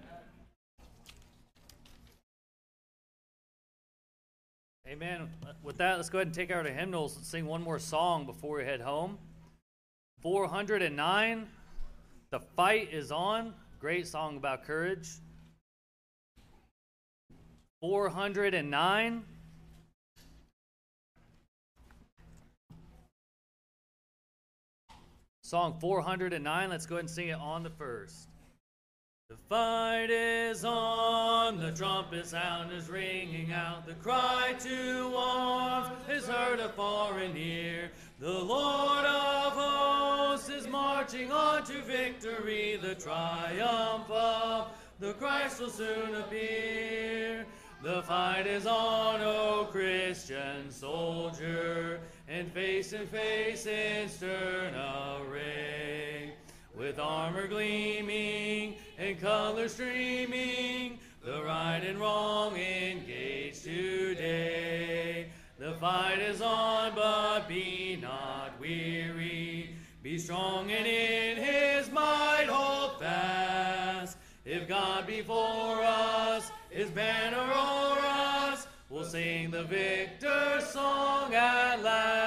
Amen. With that, let's go ahead and take out our hymnals and sing one more song before we head home. 409, The Fight is On. Great song about courage. 409. Song 409, let's go ahead and sing it on the first. The fight is on, the trumpet sound is ringing out, the cry to arms is heard afar and near. The Lord of hosts is marching on to victory, the triumph of the Christ will soon appear. The fight is on, O Christian soldier, and face in stern array. With armor gleaming and color streaming, the right and wrong engaged today. The fight is on, but be not weary. Be strong and in his might hold fast. If God be for us, his banner o'er us, we'll sing the victor's song at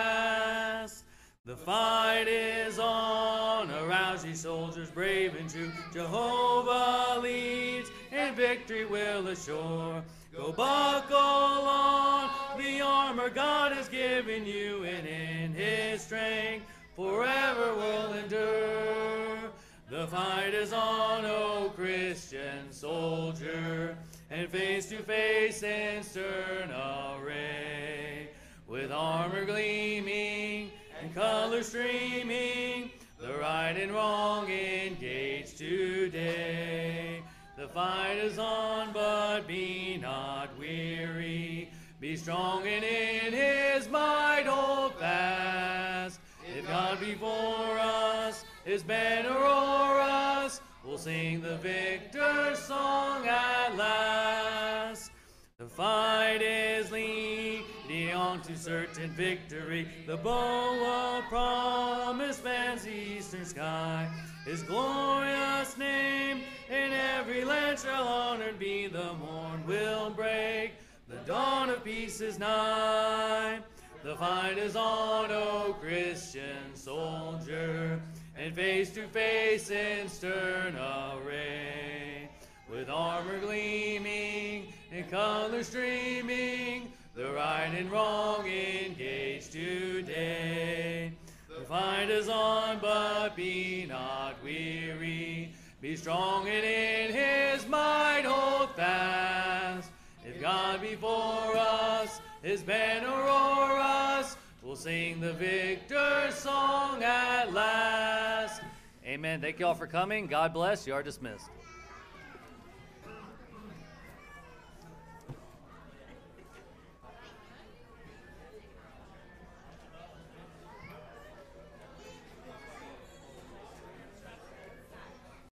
last. The fight is on, arouse ye soldiers brave and true. Jehovah leads, and victory will assure. Go buckle on the armor God has given you, and in his strength forever will endure. The fight is on, O Christian soldier, and face to face in stern array. With armor gleaming and color streaming, the right and wrong engaged today. The fight is on, but be not weary. Be strong and in his might hold fast. If God be for us, his banner o'er us, we'll sing the victor's song at last. The fight is leading on to certain victory. The bow of promise spans the eastern sky. His glorious name in every land shall honored be. The morn will break, the dawn of peace is nigh. The fight is on, O Christian soldier, and face to face in stern array. With armor gleaming and color streaming, the right and wrong engaged today. The fight is on, but be not weary. Be strong and in his might hold fast. If God be for us, his banner o'er us, we'll sing the victor's song at last. Amen. Thank you all for coming. God bless. You are dismissed.